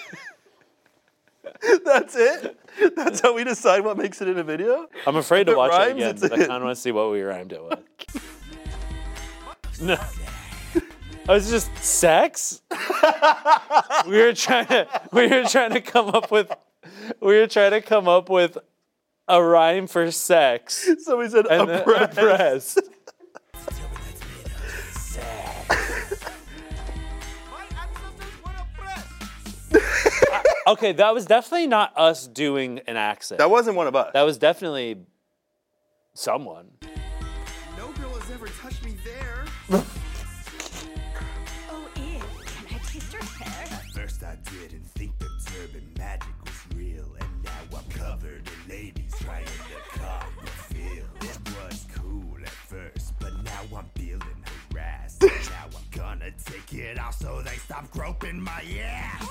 Speaker 2: That's it? That's how we decide what makes it in a video?
Speaker 3: I'm afraid
Speaker 2: If
Speaker 3: to
Speaker 2: it
Speaker 3: watch
Speaker 2: rhymes,
Speaker 3: it again,
Speaker 2: it's
Speaker 3: but I
Speaker 2: in.
Speaker 3: kind of want to see what we rhymed it with. No. I was just sex? we were trying to come up with a rhyme for sex.
Speaker 2: Somebody said
Speaker 3: And then
Speaker 2: oppressed.
Speaker 3: Okay, that was definitely not us doing an accent.
Speaker 2: That wasn't one of us.
Speaker 3: That was definitely someone.
Speaker 19: No girl has ever touched me there.
Speaker 6: Oh, ew. Can I taste your hair?
Speaker 20: At first I didn't think the turban magic was real, and now I'm covered in ladies trying to cop the feel. It was cool at first, but now I'm feeling harassed. And now I'm gonna take it off so they stop groping my ass.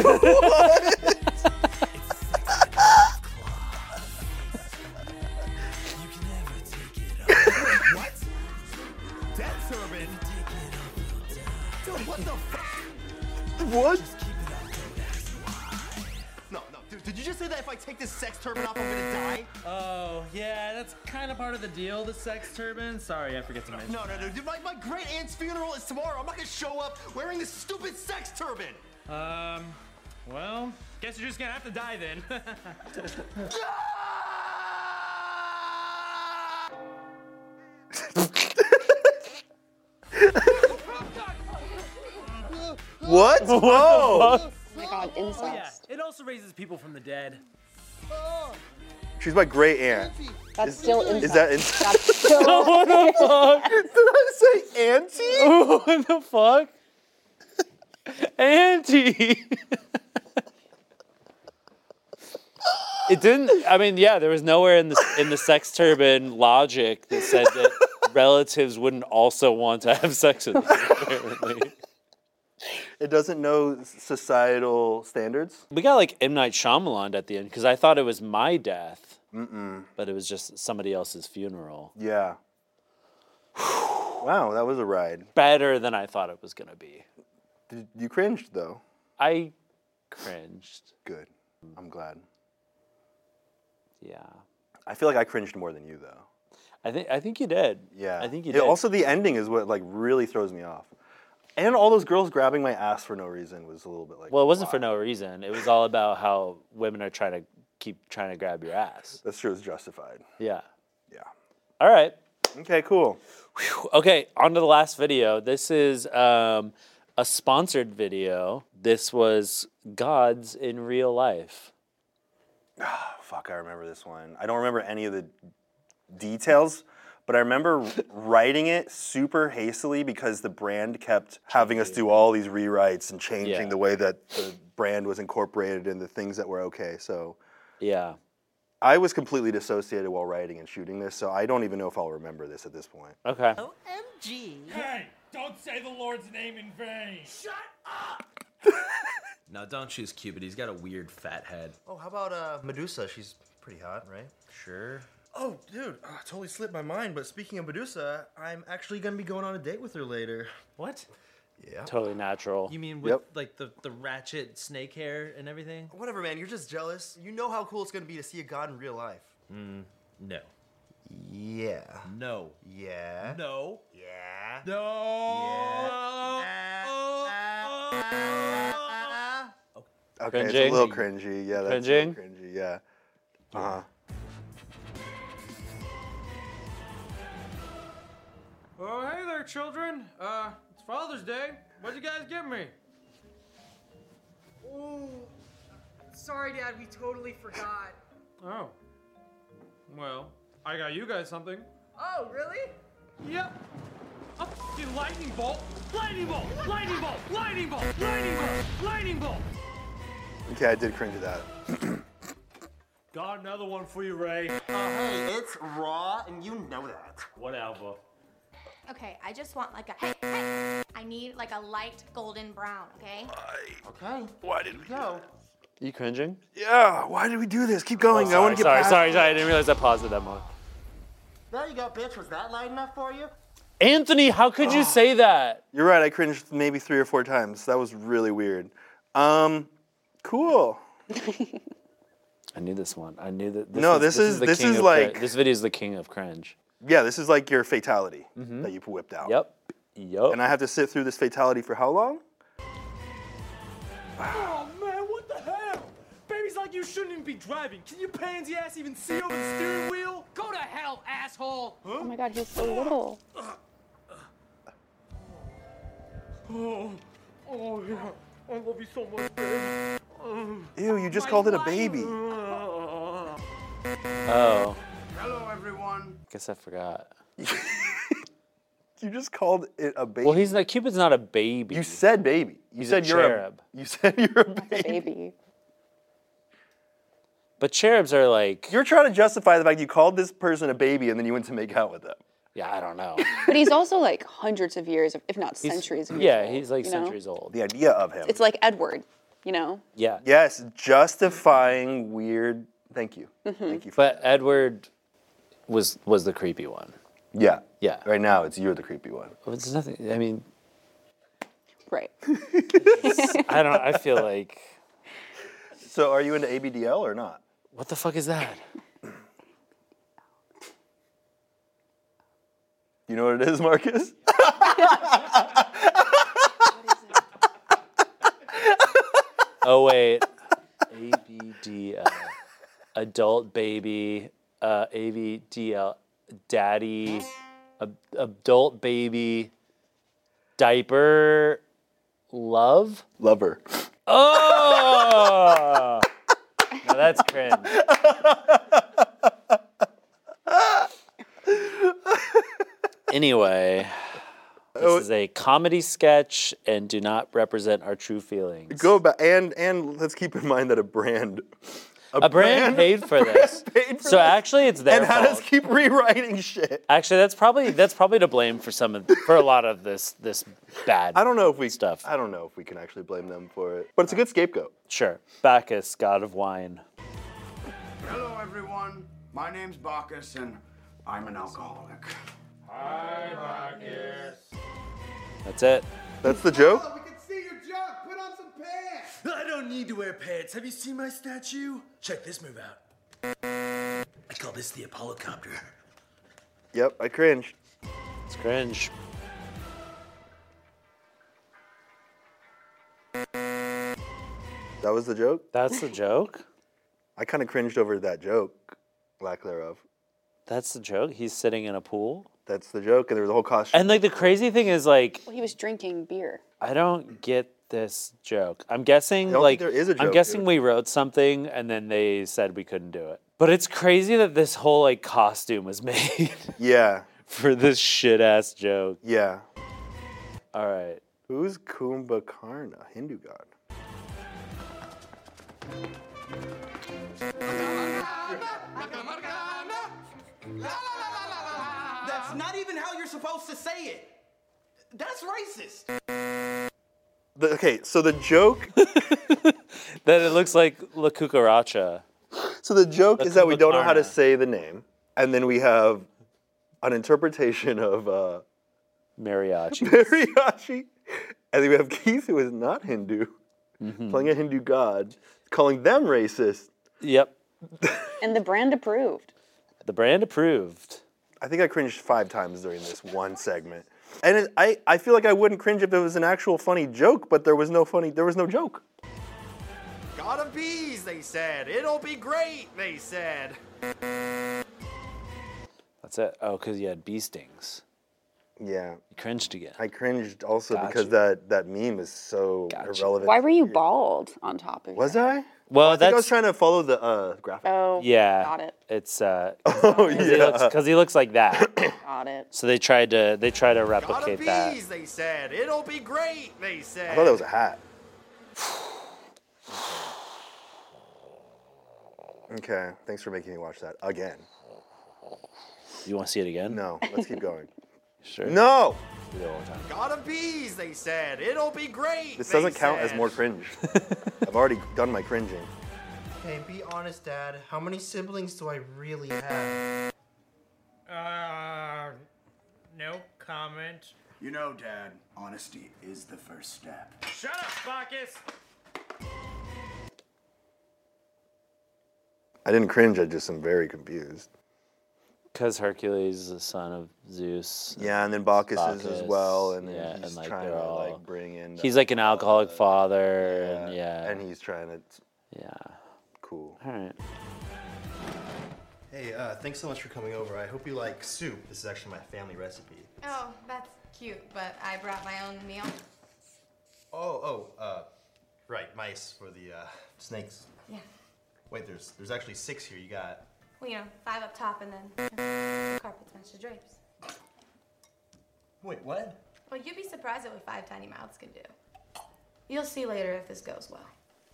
Speaker 19: What? That turban? Dude, what the fuck?
Speaker 2: What?
Speaker 8: No, dude, did you just say that if I take this sex turban off, I'm gonna die?
Speaker 7: Oh, yeah, that's kind of part of the deal, the sex turban. Sorry, I forgot to mention
Speaker 8: No, dude, my great aunt's funeral is tomorrow. I'm not gonna show up wearing this stupid sex turban.
Speaker 7: Well, guess you're just gonna have to die then.
Speaker 2: What? Whoa!
Speaker 4: Oh my god, incest.
Speaker 7: Oh, yeah, it also raises people from the dead.
Speaker 2: She's my great aunt.
Speaker 4: That's still incest.
Speaker 2: Is that incest?
Speaker 4: That's still
Speaker 3: What the fuck?
Speaker 2: Did I say auntie?
Speaker 3: What the fuck? Auntie. It didn't. I mean, yeah, there was nowhere in the sex turban logic that said that relatives wouldn't also want to have sex with you. Apparently,
Speaker 2: It doesn't know societal standards.
Speaker 3: we got like M. Night Shyamalan at the end because I thought it was my death, but it was just somebody else's funeral.
Speaker 2: Yeah. Wow, that was a ride.
Speaker 3: Better than I thought it was gonna be.
Speaker 2: You cringed though.
Speaker 3: I cringed.
Speaker 2: Good. I'm glad.
Speaker 3: Yeah.
Speaker 2: I feel like I cringed more than you though.
Speaker 3: I think you did.
Speaker 2: Yeah.
Speaker 3: I think you
Speaker 2: Yeah,
Speaker 3: did.
Speaker 2: also, the ending is what like really throws me off. And all those girls grabbing my ass for no reason was a little bit like.
Speaker 3: Well, it wasn't for no reason. It was all about how women are trying to grab your ass.
Speaker 2: That's true. It's justified.
Speaker 3: Yeah.
Speaker 2: Yeah.
Speaker 3: All right.
Speaker 2: Okay, cool.
Speaker 3: Okay, on to the last video. This is a sponsored video. This was Gods in Real Life.
Speaker 2: Fuck, I remember this one. I don't remember any of the details, but I remember writing it super hastily because the brand kept having us do all these rewrites and changing the way that the brand was incorporated in the things that were okay. So
Speaker 3: yeah,
Speaker 2: I was completely dissociated while writing and shooting this, so I don't even know if I'll remember this at this point.
Speaker 3: Okay.
Speaker 19: OMG.
Speaker 16: Hey, don't say the Lord's name in vain.
Speaker 19: Shut up!
Speaker 21: No, don't choose Cupid. He's got a weird fat head.
Speaker 8: Oh, how about Medusa? She's pretty hot, right?
Speaker 21: Sure.
Speaker 8: Oh, dude, totally slipped my mind, but speaking of Medusa, I'm actually gonna be going on a date with her later.
Speaker 21: What?
Speaker 8: Yeah.
Speaker 3: Totally natural.
Speaker 21: You mean with like the ratchet snake hair and everything?
Speaker 8: Whatever, man, you're just jealous. You know how cool it's gonna be to see a god in real life.
Speaker 21: No.
Speaker 8: Yeah.
Speaker 21: No.
Speaker 8: Yeah.
Speaker 21: No.
Speaker 8: Yeah.
Speaker 21: No.
Speaker 2: Okay, it's
Speaker 3: Cringing?
Speaker 2: a little cringy. Yeah, that's
Speaker 3: Cringing?
Speaker 2: a little cringy. Yeah. Uh-huh.
Speaker 16: Oh, hey there, children. It's Father's Day. What'd you guys give me?
Speaker 22: Oh, sorry, Dad. We totally forgot.
Speaker 16: Oh. Well, I got you guys something.
Speaker 22: Oh, really?
Speaker 16: Yep. A fucking lightning bolt. Lightning bolt. Lightning bolt. Lightning bolt. Lightning bolt. Lightning bolt.
Speaker 2: Okay, I did cringe at that.
Speaker 16: Got another one for you, Ray.
Speaker 8: Hey, it's raw, and you know that.
Speaker 16: Whatever.
Speaker 23: Okay, I just want like a hey. I need like a light golden brown, okay?
Speaker 8: Okay.
Speaker 2: Why did we
Speaker 8: go?
Speaker 3: You cringing?
Speaker 2: Yeah, why did we do this? Keep going.
Speaker 3: Oh,
Speaker 2: I want to get past
Speaker 3: sorry. I didn't realize I paused it that much.
Speaker 8: There you go, bitch. Was that light enough for you?
Speaker 3: Anthony, how could you say that?
Speaker 2: You're right, I cringed maybe 3 or 4 times. That was really weird. Cool.
Speaker 3: I knew this one. I knew that.
Speaker 2: This is like
Speaker 3: this video is the king of cringe.
Speaker 2: Yeah, this is like your fatality that you whipped out.
Speaker 3: Yep.
Speaker 2: And I have to sit through this fatality for how long?
Speaker 16: Oh man, what the hell? Baby's like you shouldn't even be driving. Can your pansy ass even see over the steering wheel? Go to hell, asshole!
Speaker 4: Oh my god, he's so little.
Speaker 16: Oh yeah. I love you so much, baby.
Speaker 2: Ew, you just called it a baby.
Speaker 3: Oh.
Speaker 15: Hello, everyone.
Speaker 3: Guess I forgot.
Speaker 2: You just called it a baby.
Speaker 3: Well, he's not. Cupid's not a baby.
Speaker 2: You said baby. You
Speaker 3: He's
Speaker 2: said
Speaker 3: a
Speaker 2: you're
Speaker 3: cherub.
Speaker 2: You said you're a baby.
Speaker 4: Baby.
Speaker 3: But cherubs are like.
Speaker 2: You're trying to justify the fact you called this person a baby and then you went to make out with them.
Speaker 3: Yeah, I don't know.
Speaker 4: But he's also like hundreds of years, if not centuries of years
Speaker 3: Yeah,
Speaker 4: old,
Speaker 3: he's like
Speaker 4: you know?
Speaker 3: centuries old.
Speaker 2: The idea of him.
Speaker 4: It's like Edward, you know?
Speaker 3: Yeah.
Speaker 2: Yes, justifying weird. Thank you. Thank you.
Speaker 3: But Edward was the creepy one.
Speaker 2: Yeah.
Speaker 3: Yeah.
Speaker 2: Right now, you're the creepy one.
Speaker 3: It's nothing. I mean,
Speaker 4: Right.
Speaker 3: I feel like.
Speaker 2: So, are you into ABDL or not?
Speaker 3: What the fuck is that?
Speaker 2: You know what it is, Marcus?
Speaker 3: Oh wait, ABDL, adult baby, ABDL, daddy, adult baby, diaper, lover. Oh, now that's cringe. Anyway, this is a comedy sketch and do not represent our true feelings.
Speaker 2: Go back and let's keep in mind that a brand
Speaker 3: paid for this. So actually, it's their
Speaker 2: and had
Speaker 3: fault.
Speaker 2: us keep rewriting shit.
Speaker 3: Actually, that's probably to blame for for a lot of this bad.
Speaker 2: I don't know if we
Speaker 3: stuff.
Speaker 2: I don't know if we can actually blame them for it, but it's a good scapegoat.
Speaker 3: Sure, Bacchus, god of wine.
Speaker 15: Hello, everyone. My name's Bacchus, and I'm an alcoholic.
Speaker 16: Hi, Marcus.
Speaker 3: That's it.
Speaker 2: That's the joke?
Speaker 15: Oh, we can see your junk. Put on some pants.
Speaker 21: I don't need to wear pants. Have you seen my statue? Check this move out. I call this the Apollo-copter.
Speaker 2: Yep, I cringed.
Speaker 3: It's cringe.
Speaker 2: That was the joke?
Speaker 3: That's the joke?
Speaker 2: I kind of cringed over that joke, lack thereof.
Speaker 3: That's the joke? He's sitting in a pool?
Speaker 2: That's the joke, and there was a whole costume.
Speaker 3: And like the crazy thing is like
Speaker 4: Well, he was drinking beer.
Speaker 3: I don't get this joke. I'm guessing
Speaker 2: I don't
Speaker 3: like
Speaker 2: think there is a
Speaker 3: I'm
Speaker 2: joke,
Speaker 3: guessing
Speaker 2: dude.
Speaker 3: we wrote something and then they said we couldn't do it. But it's crazy that this whole like costume was made
Speaker 2: Yeah.
Speaker 3: for this shit ass joke.
Speaker 2: Yeah.
Speaker 3: All right.
Speaker 2: Who's Kumbhakarna, Hindu god?
Speaker 16: That's not even how you're supposed to say it. That's racist.
Speaker 2: Okay, so the joke.
Speaker 3: That it looks like La Cucaracha.
Speaker 2: So the joke is that we don't know how to
Speaker 3: Kumbhakarna.
Speaker 2: say the name, and then we have an interpretation of
Speaker 3: Mariachi.
Speaker 2: mariachi, and then we have Keith, who is not Hindu, playing a Hindu god, calling them racist.
Speaker 3: Yep.
Speaker 4: And the brand approved.
Speaker 3: The brand approved.
Speaker 2: I think I cringed 5 times during this one segment. And I feel like I wouldn't cringe if it was an actual funny joke, but there was no joke.
Speaker 8: Got a bees, they said. It'll be great, they said.
Speaker 3: That's it. Oh, because you had bee stings.
Speaker 2: Yeah.
Speaker 3: You cringed again.
Speaker 2: I cringed also
Speaker 3: Got
Speaker 2: because
Speaker 3: you.
Speaker 2: that meme is so irrelevant.
Speaker 4: Why were you bald on top of
Speaker 2: Was
Speaker 4: it?
Speaker 2: I?
Speaker 3: Well,
Speaker 2: I think I was
Speaker 3: that's
Speaker 2: trying to follow the graphic.
Speaker 4: Oh,
Speaker 3: yeah.
Speaker 4: got it.
Speaker 3: It's
Speaker 2: Oh,
Speaker 3: because he looks like that.
Speaker 4: Got it.
Speaker 3: So they try to
Speaker 8: Got a
Speaker 3: replicate that.
Speaker 8: bees, they said. It'll be great, they said.
Speaker 2: I thought that was a hat. Okay, thanks for making me watch that again.
Speaker 3: You want to see it again?
Speaker 2: No, let's keep going.
Speaker 3: Sure.
Speaker 2: No!
Speaker 3: Do it all the time.
Speaker 8: Got a bees, they said. It'll be great.
Speaker 2: This
Speaker 8: they
Speaker 2: doesn't count as
Speaker 8: said.
Speaker 2: more cringe. I've already done my cringing.
Speaker 8: Hey, be honest, Dad. How many siblings do I really have?
Speaker 12: No comment.
Speaker 15: You know, Dad, honesty is the first step.
Speaker 12: Shut up, Bacchus!
Speaker 2: I didn't cringe, I just am very confused.
Speaker 3: Because Hercules is the son of Zeus.
Speaker 2: Yeah, and then Bacchus is as well, and then
Speaker 3: yeah,
Speaker 2: he's
Speaker 3: and like
Speaker 2: trying
Speaker 3: they're
Speaker 2: to
Speaker 3: all,
Speaker 2: like bring in.
Speaker 3: He's like an alcoholic father, and yeah.
Speaker 2: And he's trying to.
Speaker 3: Yeah.
Speaker 2: Cool.
Speaker 3: All right.
Speaker 8: Hey, thanks so much for coming over. I hope you like soup. This is actually my family recipe.
Speaker 23: Oh, that's cute, but I brought my own meal.
Speaker 8: Right, mice for the snakes.
Speaker 23: Yeah.
Speaker 8: Wait, there's actually 6 here. You got.
Speaker 23: Well, 5 up top and then the carpets match the drapes.
Speaker 8: Wait, what?
Speaker 23: Well, you'd be surprised at what 5 tiny mouths can do. You'll see later if this goes well.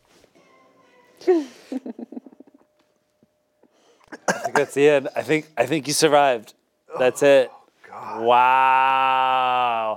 Speaker 3: I think that's the end. I think you survived. That's it.
Speaker 2: God.
Speaker 3: Wow.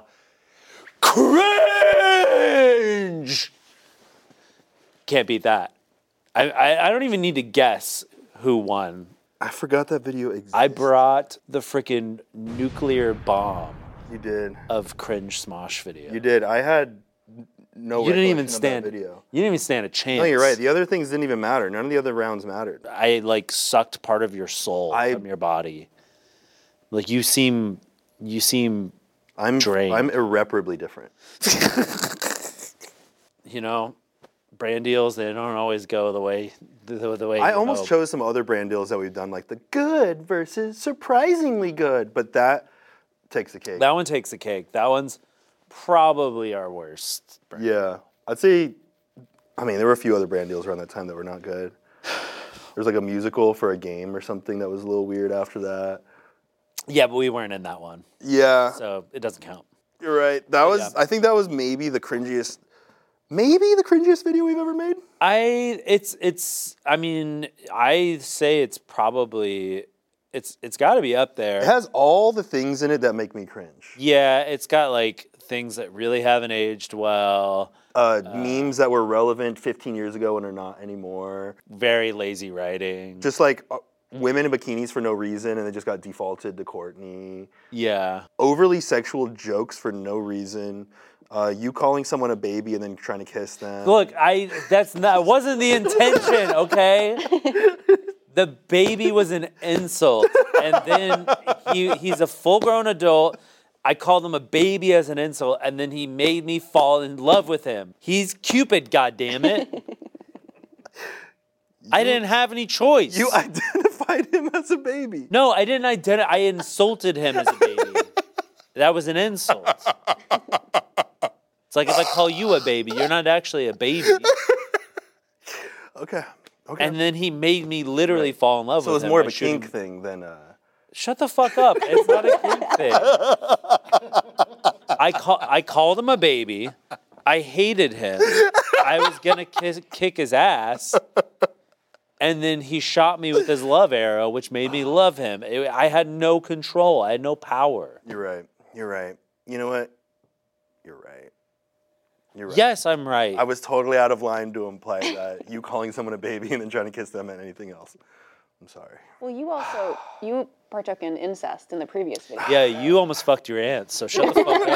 Speaker 3: Cringe. Can't beat that. I don't even need to guess who won.
Speaker 2: I forgot that video existed.
Speaker 3: I brought the freaking nuclear bomb.
Speaker 2: You did.
Speaker 3: Of cringe Smosh video.
Speaker 2: You did. I had no.
Speaker 3: You didn't even
Speaker 2: recollection of
Speaker 3: stand.
Speaker 2: that video.
Speaker 3: You didn't even stand a chance.
Speaker 2: No, you're right. The other things didn't even matter. None of the other rounds mattered.
Speaker 3: I like sucked part of your soul from your body. Like you seem drained.
Speaker 2: I'm irreparably different.
Speaker 3: Brand deals, they don't always go the way
Speaker 2: I
Speaker 3: you
Speaker 2: almost
Speaker 3: hope.
Speaker 2: chose some other brand deals that we've done, like the good versus surprisingly good, but that takes the cake.
Speaker 3: That one takes the cake. That one's probably our worst.
Speaker 2: Yeah, I'd say. I mean, there were a few other brand deals around that time that were not good. There was like a musical for a game or something that was a little weird after that.
Speaker 3: Yeah, but we weren't in that one.
Speaker 2: Yeah.
Speaker 3: So it doesn't count.
Speaker 2: You're right. That was.
Speaker 3: Yeah.
Speaker 2: I think that was maybe the cringiest video we've ever made.
Speaker 3: I say it's probably it's got to be up there.
Speaker 2: It has all the things in it that make me cringe.
Speaker 3: Yeah, it's got like things that really haven't aged well.
Speaker 2: Memes that were relevant 15 years ago and are not anymore.
Speaker 3: Very lazy writing.
Speaker 2: Just like women in bikinis for no reason and they just got defaulted to Courtney.
Speaker 3: Yeah.
Speaker 2: Overly sexual jokes for no reason. You calling someone a baby and then trying to kiss them.
Speaker 3: Look, that wasn't the intention, okay? The baby was an insult, and then he's a full-grown adult. I called him a baby as an insult, and then he made me fall in love with him. He's Cupid, goddammit. I didn't have any choice.
Speaker 2: You identified him as a baby.
Speaker 3: No, I didn't I insulted him as a baby. That was an insult. It's like if I call you a baby, you're not actually a baby.
Speaker 2: Okay.
Speaker 3: And then he made me literally fall in love
Speaker 2: So
Speaker 3: with him.
Speaker 2: it's more of
Speaker 3: by
Speaker 2: a kink
Speaker 3: shooting-
Speaker 2: thing than
Speaker 3: Shut the fuck up. It's not a kink thing. I called him a baby. I hated him. I was going to kick his ass. And then he shot me with his love arrow, which made me love him. I had no control. I had no power.
Speaker 2: You're right. You're right. You know what? You're right. You're right.
Speaker 3: Yes, I'm right.
Speaker 2: I was totally out of line to imply that you calling someone a baby and then trying to kiss them and anything else. I'm sorry.
Speaker 4: Well, you partook in incest in the previous video.
Speaker 3: Yeah, you almost fucked your aunt, so shut the fuck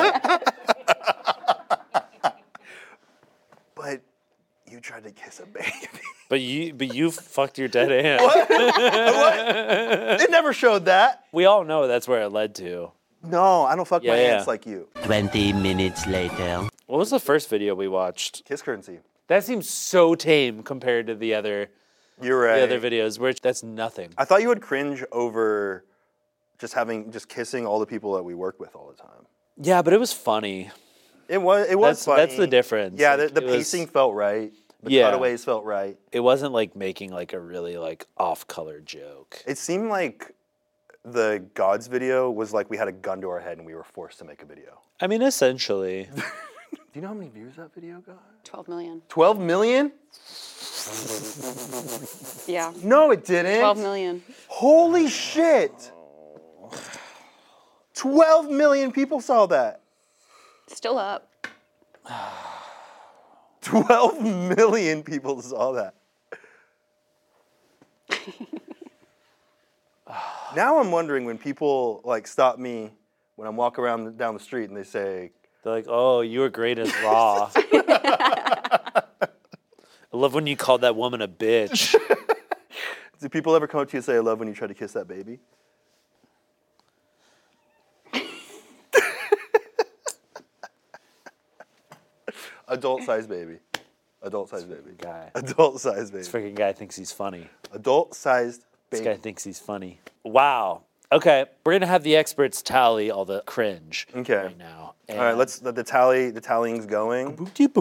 Speaker 3: up.
Speaker 2: But you tried to kiss a baby.
Speaker 3: But you fucked your dead aunt.
Speaker 2: What? It never showed that.
Speaker 3: We all know that's where it led to.
Speaker 2: No, I don't fuck my aunts like you.
Speaker 20: 20 minutes later.
Speaker 3: What was the first video we watched?
Speaker 2: Kiss currency.
Speaker 3: That seems so tame compared to the other.
Speaker 2: You're right.
Speaker 3: The other videos, which that's nothing.
Speaker 2: I thought you would cringe over just kissing all the people that we work with all the time.
Speaker 3: Yeah, but it was funny.
Speaker 2: It was funny.
Speaker 3: That's the difference.
Speaker 2: Yeah,
Speaker 3: Like,
Speaker 2: the
Speaker 3: it was-
Speaker 2: pacing felt right. The
Speaker 3: Yeah.
Speaker 2: cutaways felt right.
Speaker 3: It wasn't like making like a really like off-color joke.
Speaker 2: It seemed like the Gods video was like we had a gun to our head and we were forced to make a video.
Speaker 3: I mean, essentially.
Speaker 2: Do you know how many views that video got?
Speaker 4: 12 million.
Speaker 2: 12 million?
Speaker 4: Yeah.
Speaker 2: No, it didn't.
Speaker 4: 12 million.
Speaker 2: Holy shit. 12 million people saw that.
Speaker 4: Still up.
Speaker 2: 12 million people saw that. Now I'm wondering when people like stop me when I'm walking around down the street and they say,
Speaker 3: They're like, "Oh, you were great as Raw." I love when you called that woman a bitch.
Speaker 2: do people ever come up to you and say, I love when you try to kiss that baby? Adult-sized baby. Adult-sized baby.
Speaker 3: Guy.
Speaker 2: Adult-sized baby.
Speaker 3: This freaking guy thinks he's funny.
Speaker 2: Adult-sized baby.
Speaker 3: This guy thinks he's funny. Wow. Okay, we're gonna have the experts tally all the cringe right now.
Speaker 2: All right, let's the tallying's going.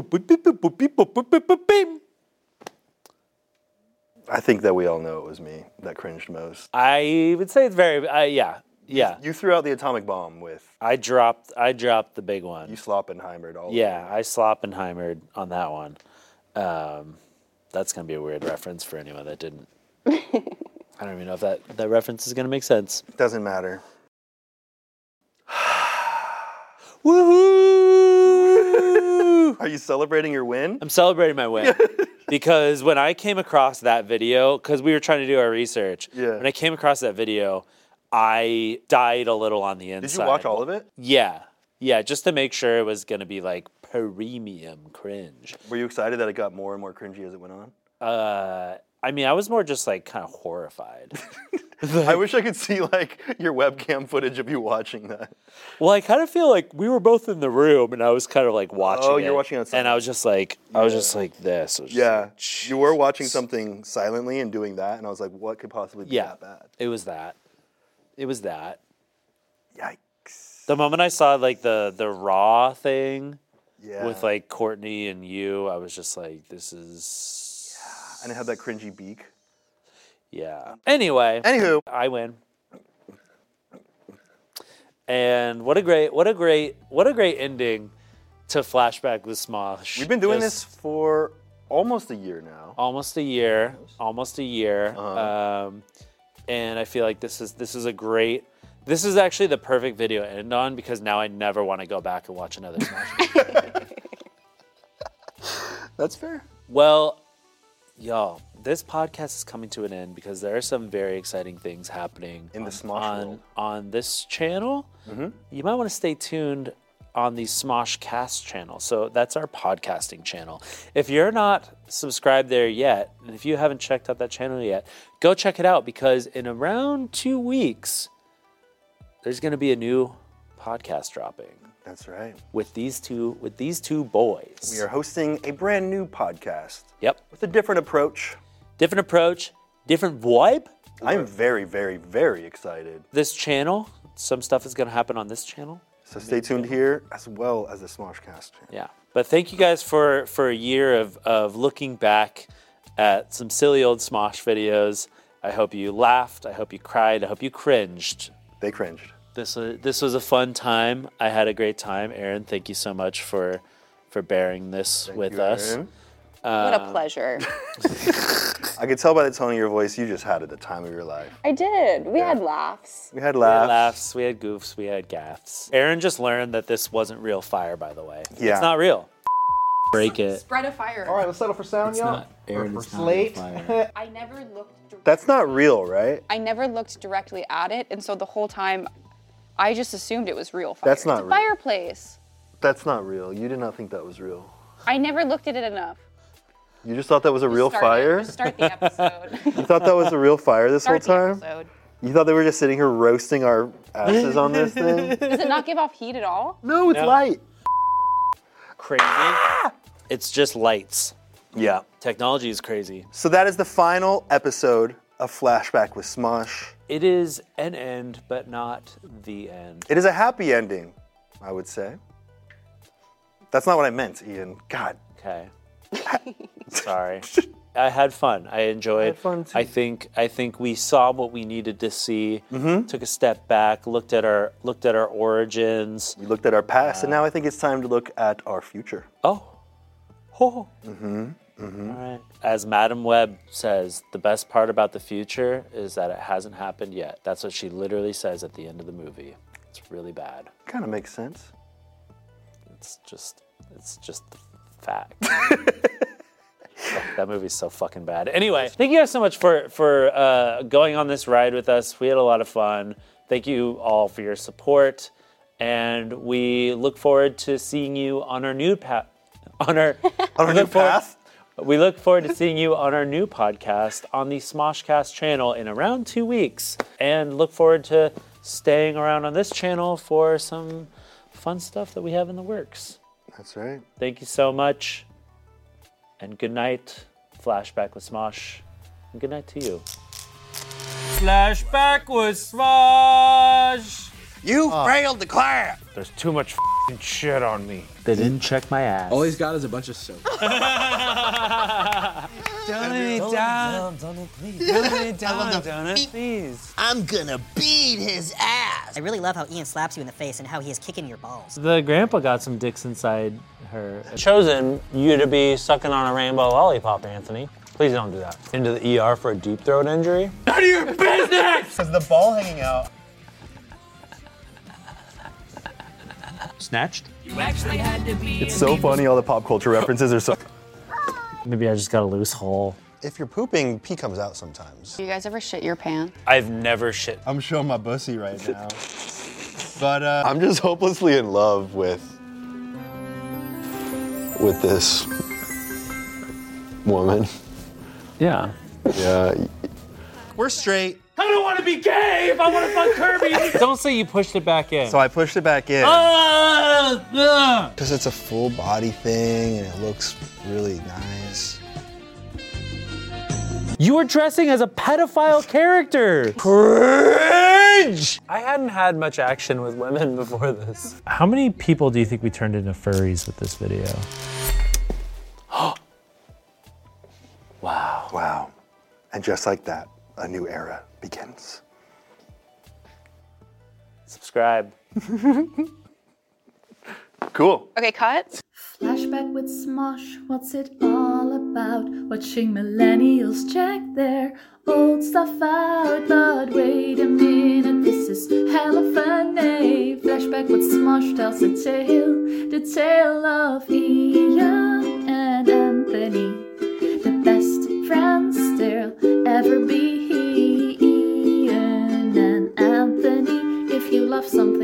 Speaker 2: I think that we all know it was me that cringed most.
Speaker 3: I would say it's very yeah.
Speaker 2: You threw out the atomic bomb with.
Speaker 3: I dropped the big one.
Speaker 2: You Sloppenheimered all.
Speaker 3: Yeah, I Sloppenheimered on that one. That's gonna be a weird reference for anyone that didn't. I don't even know if that reference is gonna make sense.
Speaker 2: Doesn't matter.
Speaker 3: Woohoo!
Speaker 2: Are you celebrating your win?
Speaker 3: I'm celebrating my win. Because when I came across that video, because we were trying to do our research, when I came across that video, I died a little on the inside.
Speaker 2: Did you watch all of it?
Speaker 3: Yeah. Yeah, just to make sure it was going to be like premium cringe.
Speaker 2: Were you excited that it got more and more cringy as it went on?
Speaker 3: I mean, I was more just like kind of horrified.
Speaker 2: I wish I could see like your webcam footage of you watching that.
Speaker 3: Well, I kind of feel like we were both in the room and I was kind of like watching
Speaker 2: you're watching it
Speaker 3: and I was just like, I was just like this. I was just
Speaker 2: Yeah,
Speaker 3: like,
Speaker 2: you were watching something silently and doing that, and I was like, what could possibly be that bad?
Speaker 3: It was that. It was that.
Speaker 2: Yikes.
Speaker 3: The moment I saw like the Raw thing
Speaker 2: Yeah.
Speaker 3: with like Courtney and you, I was just like, this is...
Speaker 2: And it had that cringy beak.
Speaker 3: Yeah. Anyway.
Speaker 2: Anywho.
Speaker 3: I win. And what a great ending to Flashback with Smosh.
Speaker 2: We've been doing this for almost a year now.
Speaker 3: Almost a year.
Speaker 2: Uh-huh.
Speaker 3: And I feel like this is actually the perfect video to end on because now I never want to go back and watch another Smosh.
Speaker 2: That's fair.
Speaker 3: Well, y'all, this podcast is coming to an end because there are some very exciting things happening
Speaker 2: in the Smosh world.
Speaker 3: On this channel.
Speaker 2: Mm-hmm.
Speaker 3: You might want to stay tuned on the Smosh Cast channel. So that's our podcasting channel. If you're not subscribed there yet, and if you haven't checked out that channel yet, go check it out because in around 2 weeks, there's going to be a new podcast dropping.
Speaker 2: That's right.
Speaker 3: With these two boys.
Speaker 2: We are hosting a brand new podcast.
Speaker 3: Yep.
Speaker 2: With a different approach.
Speaker 3: Different vibe.
Speaker 2: I'm very, very, very excited.
Speaker 3: This channel, some stuff is going to happen on this channel.
Speaker 2: So stay tuned here as well as the Smoshcast channel.
Speaker 3: Yeah. But thank you guys for a year of looking back at some silly old Smosh videos. I hope you laughed. I hope you cried. I hope you cringed.
Speaker 2: They cringed.
Speaker 3: This was a fun time. I had a great time. Aaron, thank you so much for bearing this with us.
Speaker 4: What a pleasure.
Speaker 2: I could tell by the tone of your voice, you just had the time of your life.
Speaker 4: I did. We had laughs.
Speaker 2: We had laughs.
Speaker 3: We had goofs. We had gaffs. Aaron just learned that this wasn't real fire, by the way.
Speaker 2: Yeah.
Speaker 3: It's not real. Break it.
Speaker 4: Spread a fire.
Speaker 11: All right, let's settle for sound,
Speaker 3: It's
Speaker 11: y'all.
Speaker 3: not. Aaron,
Speaker 11: for
Speaker 3: it's not real
Speaker 11: Slate.
Speaker 3: fire.
Speaker 4: I never looked.
Speaker 2: That's not real, right?
Speaker 4: I never looked directly at it, and so the whole time, I just assumed it was real fire.
Speaker 2: That's not
Speaker 4: it's a
Speaker 2: real.
Speaker 4: fireplace.
Speaker 2: That's not real. You did not think that was real.
Speaker 4: I never looked at it enough.
Speaker 2: You just thought that was a real
Speaker 4: Start it.
Speaker 2: fire?
Speaker 4: Just start the episode.
Speaker 2: You thought that was a real fire this
Speaker 4: Start
Speaker 2: whole time?
Speaker 4: the episode.
Speaker 2: You thought they were just sitting here roasting our asses on this thing?
Speaker 4: Does it not give off heat at all?
Speaker 2: No, it's light.
Speaker 3: Crazy. It's just lights.
Speaker 2: Yeah.
Speaker 3: Technology is crazy.
Speaker 2: So that is the final episode of Flashback with Smosh.
Speaker 3: It is an end, but not the end.
Speaker 2: It is a happy ending, I would say. That's not what I meant, Ian. God.
Speaker 3: Okay. Sorry. I had fun. I enjoyed.
Speaker 2: I had fun too.
Speaker 3: I think we saw what we needed to see.
Speaker 2: Mm-hmm.
Speaker 3: Took a step back, looked at our origins.
Speaker 2: We looked at our past, and now I think it's time to look at our future.
Speaker 3: Oh.
Speaker 2: Mm-hmm. Mm-hmm.
Speaker 3: All right. As Madam Web says, the best part about the future is that it hasn't happened yet. That's what she literally says at the end of the movie. It's really bad.
Speaker 2: Kind of makes sense.
Speaker 3: It's just the fact. That movie's so fucking bad. Anyway, thank you guys so much for going on this ride with us. We had a lot of fun. Thank you all for your support, and we look forward to seeing you on our new path. We look forward to seeing you on our new podcast on the Smoshcast channel in around 2 weeks, and look forward to staying around on this channel for some fun stuff that we have in the works.
Speaker 2: That's right.
Speaker 3: Thank you so much, and good night, Flashback with Smosh, and good night to you.
Speaker 12: Flashback with Smosh.
Speaker 21: You failed the class.
Speaker 12: There's too much shit on me.
Speaker 3: They didn't check my ass.
Speaker 1: All he's got is a bunch of soap.
Speaker 3: Don't it down. Don't it, please. Don't it down. Don't it, please.
Speaker 21: I'm gonna beat his ass.
Speaker 9: I really love how Ian slaps you in the face and how he is kicking your balls.
Speaker 3: The grandpa got some dicks inside her. Chosen you to be sucking on a rainbow lollipop, Anthony. Please don't do that. Into the ER for a deep throat injury?
Speaker 21: None of your business!
Speaker 2: Because the ball hanging out.
Speaker 3: Snatched?
Speaker 21: You actually had to be.
Speaker 2: It's so funny, all the pop culture references are so...
Speaker 3: Maybe I just got a loose hole.
Speaker 8: If you're pooping, pee comes out sometimes.
Speaker 4: Do you guys ever shit your pants?
Speaker 3: I've never shit.
Speaker 8: I'm showing my bussy right now. But
Speaker 2: I'm just hopelessly in love with this woman.
Speaker 3: Yeah.
Speaker 2: Yeah.
Speaker 8: we're straight.
Speaker 12: I don't want to be gay if I want to fuck Kirby.
Speaker 3: Don't say you pushed it back in.
Speaker 2: So I pushed it back in.
Speaker 8: Because it's a full body thing and it looks really nice.
Speaker 3: You were dressing as a pedophile character. Cringe! I hadn't had much action with women before this. How many people do you think we turned into furries with this video?
Speaker 2: Wow. Wow. And just like that, a new era begins.
Speaker 3: Subscribe.
Speaker 2: Cool.
Speaker 4: Okay, cut.
Speaker 14: Flashback with Smosh, what's it all about? Watching millennials check their old stuff out. But wait a minute, this is hella funny. Flashback with Smosh tells the tale of Ian and Anthony, the best friends there'll ever be. Ian and Anthony, if you love something